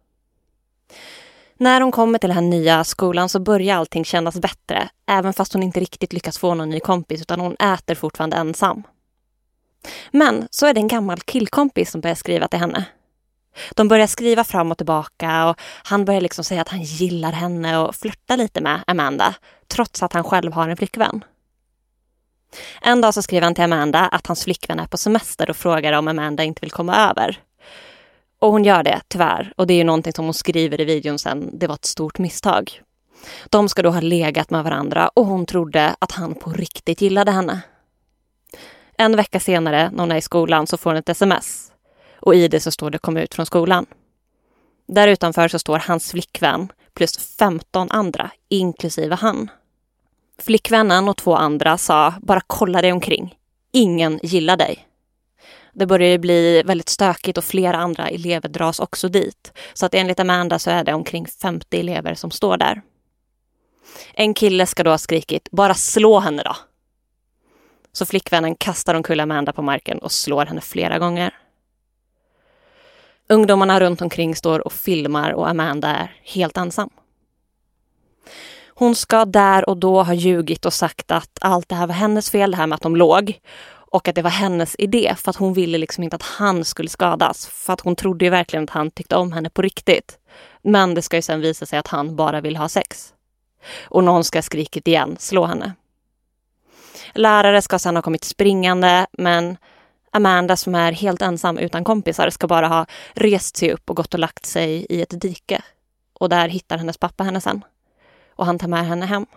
När hon kommer till den här nya skolan så börjar allting kännas bättre. Även fast hon inte riktigt lyckas få någon ny kompis utan hon äter fortfarande ensam. Men så är det en gammal killkompis som börjar skriva till henne. De börjar skriva fram och tillbaka och han börjar liksom säga att han gillar henne och flirta lite med Amanda. Trots att han själv har en flickvän. En dag så skriver han till Amanda att hans flickvän är på semester och frågar om Amanda inte vill komma över. Och hon gör det, tyvärr. Och det är ju någonting som hon skriver i videon sen. Det var ett stort misstag. De ska då ha legat med varandra och hon trodde att han på riktigt gillade henne. En vecka senare, när hon är i skolan, så får hon ett sms. Och i det så står det kom ut från skolan. Där utanför så står hans flickvän plus femton andra, inklusive han. Flickvännen och två andra sa, bara kolla dig omkring. Ingen gillar dig. Det börjar bli väldigt stökigt och flera andra elever dras också dit. Så att enligt Amanda så är det omkring femtio elever som står där. En kille ska då ha skrikit, bara slå henne då. Så flickvännen kastar omkull Amanda på marken och slår henne flera gånger. Ungdomarna runt omkring står och filmar och Amanda är helt ensam. Hon ska där och då ha ljugit och sagt att allt det här var hennes fel, det här med att de låg. Och att det var hennes idé för att hon ville liksom inte att han skulle skadas. För att hon trodde ju verkligen att han tyckte om henne på riktigt. Men det ska ju sen visa sig att han bara vill ha sex. Och någon ska skrikit igen, slå henne. Lärare ska sen ha kommit springande, men Amanda som är helt ensam utan kompisar ska bara ha rest sig upp och gått och lagt sig i ett dike. Och där hittar hennes pappa henne sen. Och han tar med henne hem.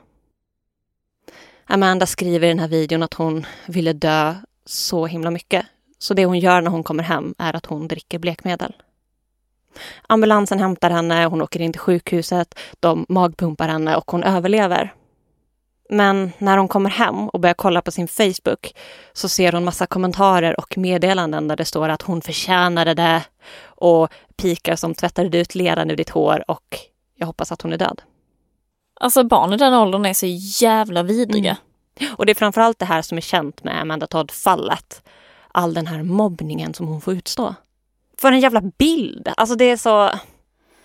Amanda skriver i den här videon att hon ville dö så himla mycket. Så det hon gör när hon kommer hem är att hon dricker blekmedel. Ambulansen hämtar henne, hon åker in till sjukhuset, de magpumpar henne och hon överlever. Men när hon kommer hem och börjar kolla på sin Facebook så ser hon massa kommentarer och meddelanden där det står att hon förtjänade det och pikar som tvättade ut leran ur ditt hår och jag hoppas att hon är död. Alltså barn i den åldern är så jävla vidriga. Mm. Och det är framförallt det här som är känt med Amanda Todd-fallet. All den här mobbningen som hon får utstå. För en jävla bild. Alltså det är så...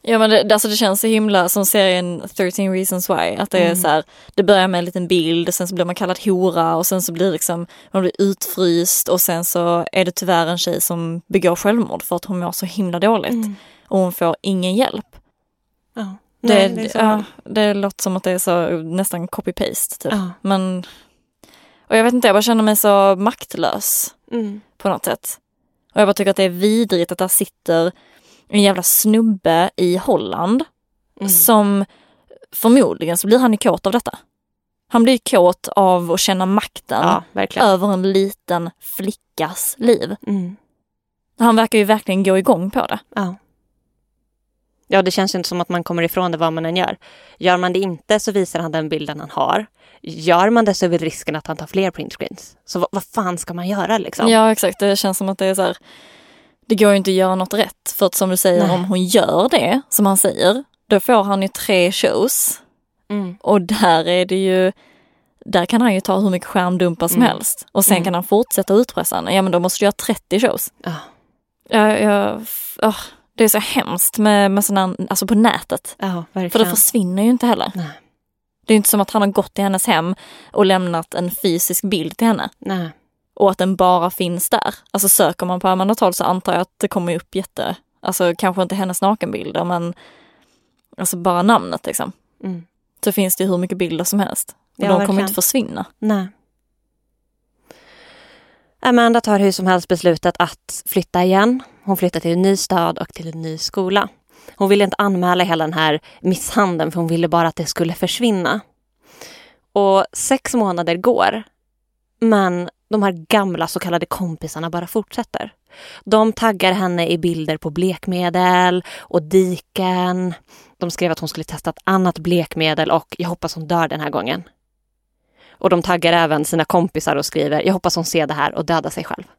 Ja, men det, alltså det känns så himla som serien thirteen Reasons Why. Att det är Mm. så här, det börjar med en liten bild, sen så blir man kallad hora och sen så blir liksom, man blir utfryst och sen så är det tyvärr en tjej som begår självmord för att hon mår så himla dåligt. Mm. Och hon får ingen hjälp. Ja. Det, Nej, det är så. ja, det låter som att det är så nästan copy-paste typ. Ja. Men, och jag vet inte, jag bara känner mig så maktlös Mm. på något sätt. Och jag bara tycker att det är vidrigt att där sitter en jävla snubbe i Holland Mm. som förmodligen så blir han ju kåt av detta. Han blir kåt av att känna makten Ja, verkligen. över en liten flickas liv. Mm. Han verkar ju verkligen gå igång på det. Ja. Ja, det känns ju inte som att man kommer ifrån det vad man än gör. Gör man det inte så visar han den bilden han har. Gör man det så är väl risken att han tar fler printscreens. Så vad, vad fan ska man göra liksom? Ja, exakt. Det känns som att det är så här, det går ju inte att göra något rätt. För att som du säger, Nej. om hon gör det som han säger, då får han ju tre shows. Mm. Och där är det ju, där kan han ju ta hur mycket skärmdumpar som Mm. helst. Och sen Mm. kan han fortsätta utpressa henne. Ja, men då måste du göra trettio shows. Ja. Jag, jag, oh, det är så hemskt med, med sådana, alltså på nätet. Ja, verkligen. För det försvinner ju inte heller. Nej. Det är ju inte som att han har gått till hennes hem och lämnat en fysisk bild till henne. Nej. Och att den bara finns där. Alltså söker man på Amanda Toll så antar jag att det kommer upp jätte, alltså kanske inte hennes nakenbilder, men alltså bara namnet liksom. Mm. Så finns det ju hur mycket bilder som helst. Och Ja, de verkligen. kommer inte försvinna. Nej. Amanda tar hur som helst beslutet att flytta igen. Hon flyttar till en ny stad och till en ny skola. Hon ville inte anmäla hela den här misshandeln för hon ville bara att det skulle försvinna. Och sex månader går. Men de här gamla så kallade kompisarna bara fortsätter. De taggar henne i bilder på blekmedel och diken. De skrev att hon skulle testa ett annat blekmedel och jag hoppas hon dör den här gången. Och de taggar även sina kompisar och skriver jag hoppas hon ser det här och dödar sig själv.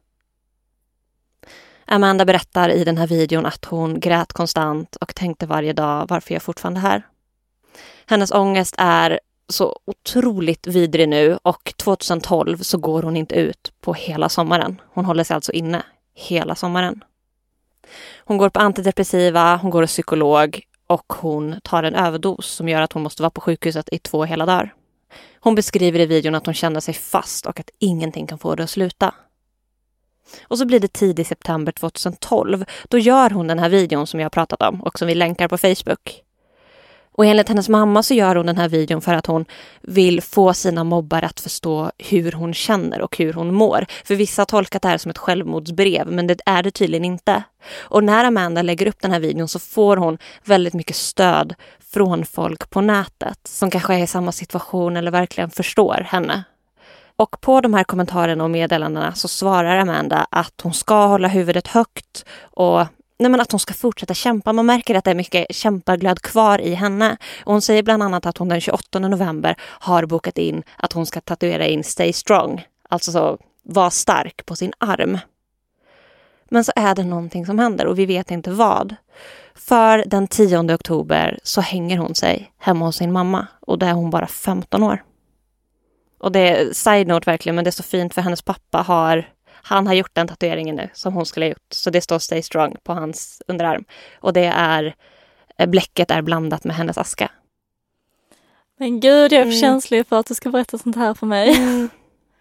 Amanda berättar i den här videon att hon grät konstant och tänkte varje dag varför jag fortfarande här. Hennes ångest är så otroligt vidrig nu och tjugohundratolv så går hon inte ut på hela sommaren. Hon håller sig alltså inne hela sommaren. Hon går på antidepressiva, hon går hos psykolog och hon tar en överdos som gör att hon måste vara på sjukhuset i två hela dagar. Hon beskriver i videon att hon känner sig fast och att ingenting kan få det att sluta. Och så blir det tidig september tjugohundratolv. Då gör hon den här videon som jag har pratat om och som vi länkar på Facebook. Och enligt hennes mamma så gör hon den här videon för att hon vill få sina mobbare att förstå hur hon känner och hur hon mår. För vissa har tolkat det här som ett självmordsbrev, men det är det tydligen inte. Och när Amanda lägger upp den här videon så får hon väldigt mycket stöd från folk på nätet som kanske är i samma situation eller verkligen förstår henne. Och på de här kommentarerna och meddelandena så svarar Amanda att hon ska hålla huvudet högt och nej, men att hon ska fortsätta kämpa. Man märker att det är mycket kämpaglöd kvar i henne. Och hon säger bland annat att hon den tjugoåttonde november har bokat in att hon ska tatuera in Stay Strong. Alltså så, var stark på sin arm. Men så är det någonting som händer och vi vet inte vad. För den tionde oktober så hänger hon sig hemma hos sin mamma och då är hon bara femton år. Och det är side note verkligen, men det är så fint för hennes pappa har, han har gjort den tatueringen nu som hon skulle ha gjort. Så det står Stay Strong på hans underarm. Och det är, bläcket är blandat med hennes aska. Men gud, jag är för Mm. känslig för att du ska berätta sånt här för mig. Mm.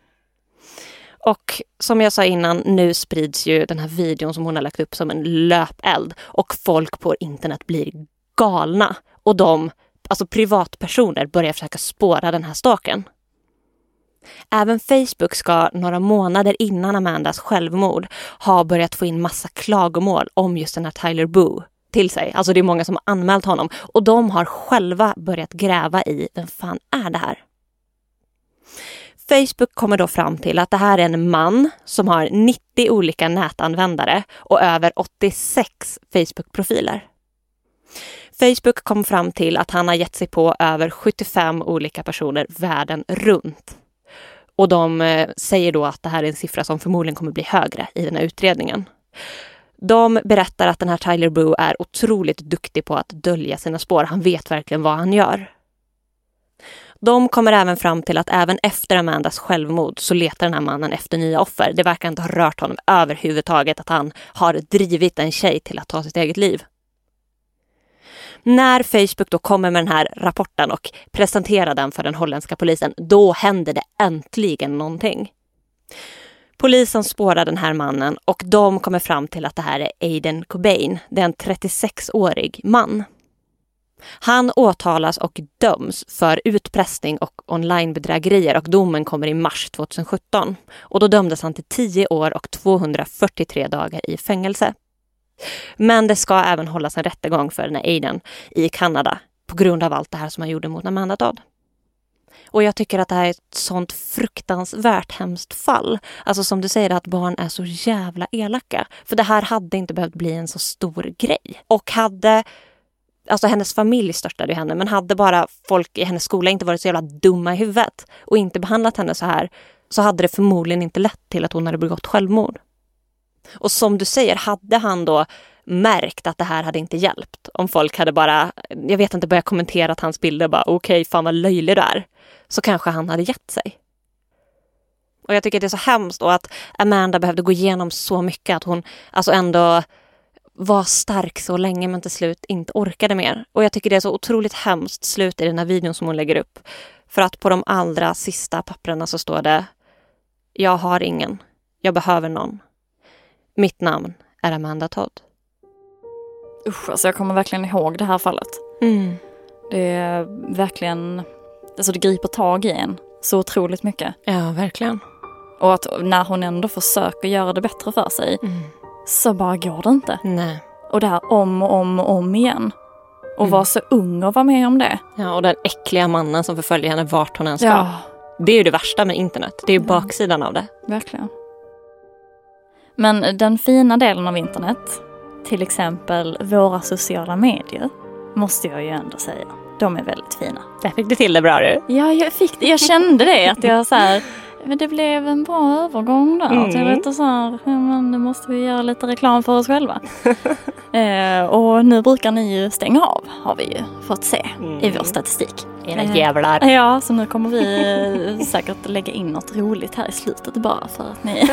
Och som jag sa innan, nu sprids ju den här videon som hon har lagt upp som en löpeld. Och folk på internet blir galna. Och de, alltså privatpersoner, börjar försöka spåra den här stalken. Även Facebook ska några månader innan Amandas självmord ha börjat få in massa klagomål om just den här Tyler Boo till sig. Alltså det är många som har anmält honom. Och de har själva börjat gräva i vem fan är det här? Facebook kommer då fram till att det här är en man som har nittio olika nätanvändare och över åttiosex Facebook-profiler. Facebook kom fram till att han har gett sig på över sjuttiofem olika personer världen runt. Och de eh, säger då att det här är en siffra som förmodligen kommer bli högre i den här utredningen. De berättar att den här Tyler Boo är otroligt duktig på att dölja sina spår. Han vet verkligen vad han gör. De kommer även fram till att även efter Amandas självmord så letar den här mannen efter nya offer. Det verkar inte ha rört honom överhuvudtaget att han har drivit en tjej till att ta sitt eget liv. När Facebook då kommer med den här rapporten och presenterar den för den holländska polisen, då händer det äntligen någonting. Polisen spårar den här mannen och de kommer fram till att det här är Aiden Cobain. Det är en trettiosexårig man. Han åtalas och döms för utpressning och onlinebedrägerier och domen kommer i mars tjugohundrasjutton. Och då dömdes han till tio år och tvåhundrafyrtiotre dagar i fängelse. Men det ska även hållas en rättegång för den här Aiden i Kanada på grund av allt det här som han gjorde mot Amanda Todd. Och jag tycker att det här är ett sånt fruktansvärt hemskt fall. Alltså som du säger, att barn är så jävla elaka. För det här hade inte behövt bli en så stor grej. Och hade, alltså hennes familj störtade ju henne, men hade bara folk i hennes skola inte varit så jävla dumma i huvudet och inte behandlat henne så här, så hade det förmodligen inte lett till att hon hade begått självmord. Och som du säger, hade han då märkt att det här hade inte hjälpt. Om folk hade bara, jag vet inte, börjat kommentera att hans bilder bara, okej, okay, fan vad löjlig du är. Så kanske han hade gett sig. Och jag tycker det är så hemskt och att Amanda behövde gå igenom så mycket att hon alltså ändå var stark så länge men till slut inte orkade mer. Och jag tycker det är så otroligt hemskt slut i den här videon som hon lägger upp. För att på de allra sista papperna så står det: jag har ingen. Jag behöver någon. Mitt namn är Amanda Todd. Usch, alltså jag kommer verkligen ihåg det här fallet. Mm. Det är verkligen, alltså det griper tag i en så otroligt mycket. Ja, verkligen. Och att när hon ändå försöker göra det bättre för sig, mm. så bara går det inte. Nej. Och det här om och om och om igen. Och mm. vara så ung och vara med om det. Ja, och den äckliga mannen som förföljer henne vart hon än ska. Ja. Det är ju det värsta med internet. Det är ju baksidan av det. Verkligen. Men den fina delen av internet, till exempel våra sociala medier, måste jag ju ändå säga, de är väldigt fina. Där fick du till det bra du. Ja, jag, fick, jag kände det, att jag så här, men det blev en bra övergång där. Mm. Jag vet, så här, men nu måste vi göra lite reklam för oss själva. eh, och nu brukar ni ju stänga av, har vi ju fått se mm. i vår statistik. Era jävlar. Eh, ja, så nu kommer vi säkert lägga in något roligt här i slutet bara för att ni...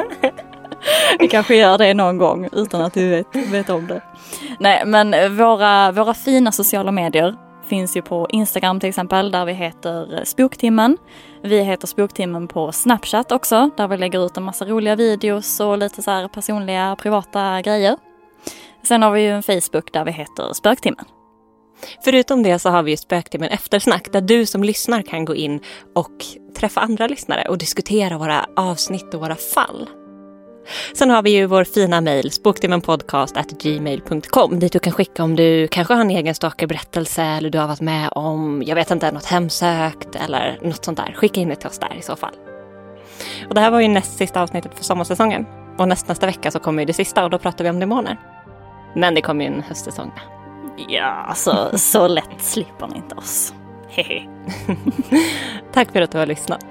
Vi kanske gör det någon gång utan att du vet, vet om det. Nej, men våra, våra fina sociala medier finns ju på Instagram till exempel, där vi heter Spoktimmen. Vi heter Spoktimmen på Snapchat också, där vi lägger ut en massa roliga videos och lite så här personliga, privata grejer. Sen har vi ju en Facebook där vi heter Spöktimmen. Förutom det så har vi ju Spöktimmen Eftersnack, där du som lyssnar kan gå in och träffa andra lyssnare och diskutera våra avsnitt och våra fall. Sen har vi ju vår fina mejl, spoktimmenpodcast at gmail dot com, dit du kan skicka om du kanske har en egen stalkerberättelse eller du har varit med om, jag vet inte, något hemsökt eller något sånt där. Skicka in det till oss där i så fall. Och det här var ju näst sista avsnittet för sommarsäsongen. Och näst, nästa vecka så kommer ju det sista och då pratar vi om demoner. Men det kommer ju en höstsäsong. Ja, alltså så lätt slipper ni inte oss. Hehe. Tack för att du har lyssnat.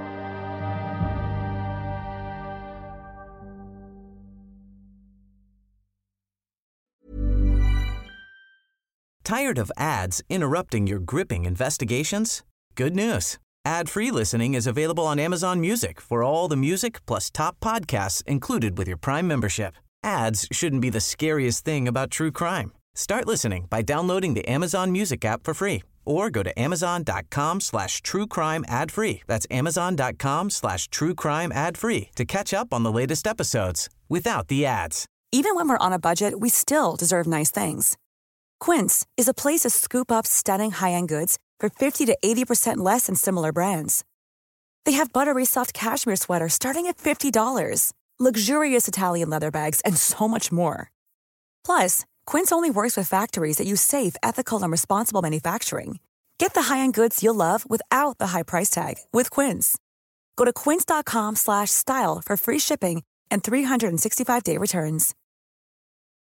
Tired of ads interrupting your gripping investigations? Good news. Ad-free listening is available on Amazon Music for all the music plus top podcasts included with your Prime membership. Ads shouldn't be the scariest thing about true crime. Start listening by downloading the Amazon Music app for free or go to amazon.com slash true crime ad free. That's amazon.com slash true crime ad free to catch up on the latest episodes without the ads. Even when we're on a budget, we still deserve nice things. Quince is a place to scoop up stunning high-end goods for fifty to eighty percent less than similar brands. They have buttery soft cashmere sweaters starting at fifty dollars, luxurious Italian leather bags, and so much more. Plus, Quince only works with factories that use safe, ethical, and responsible manufacturing. Get the high-end goods you'll love without the high price tag with Quince. Go to quince.com slash style for free shipping and three sixty-five day returns.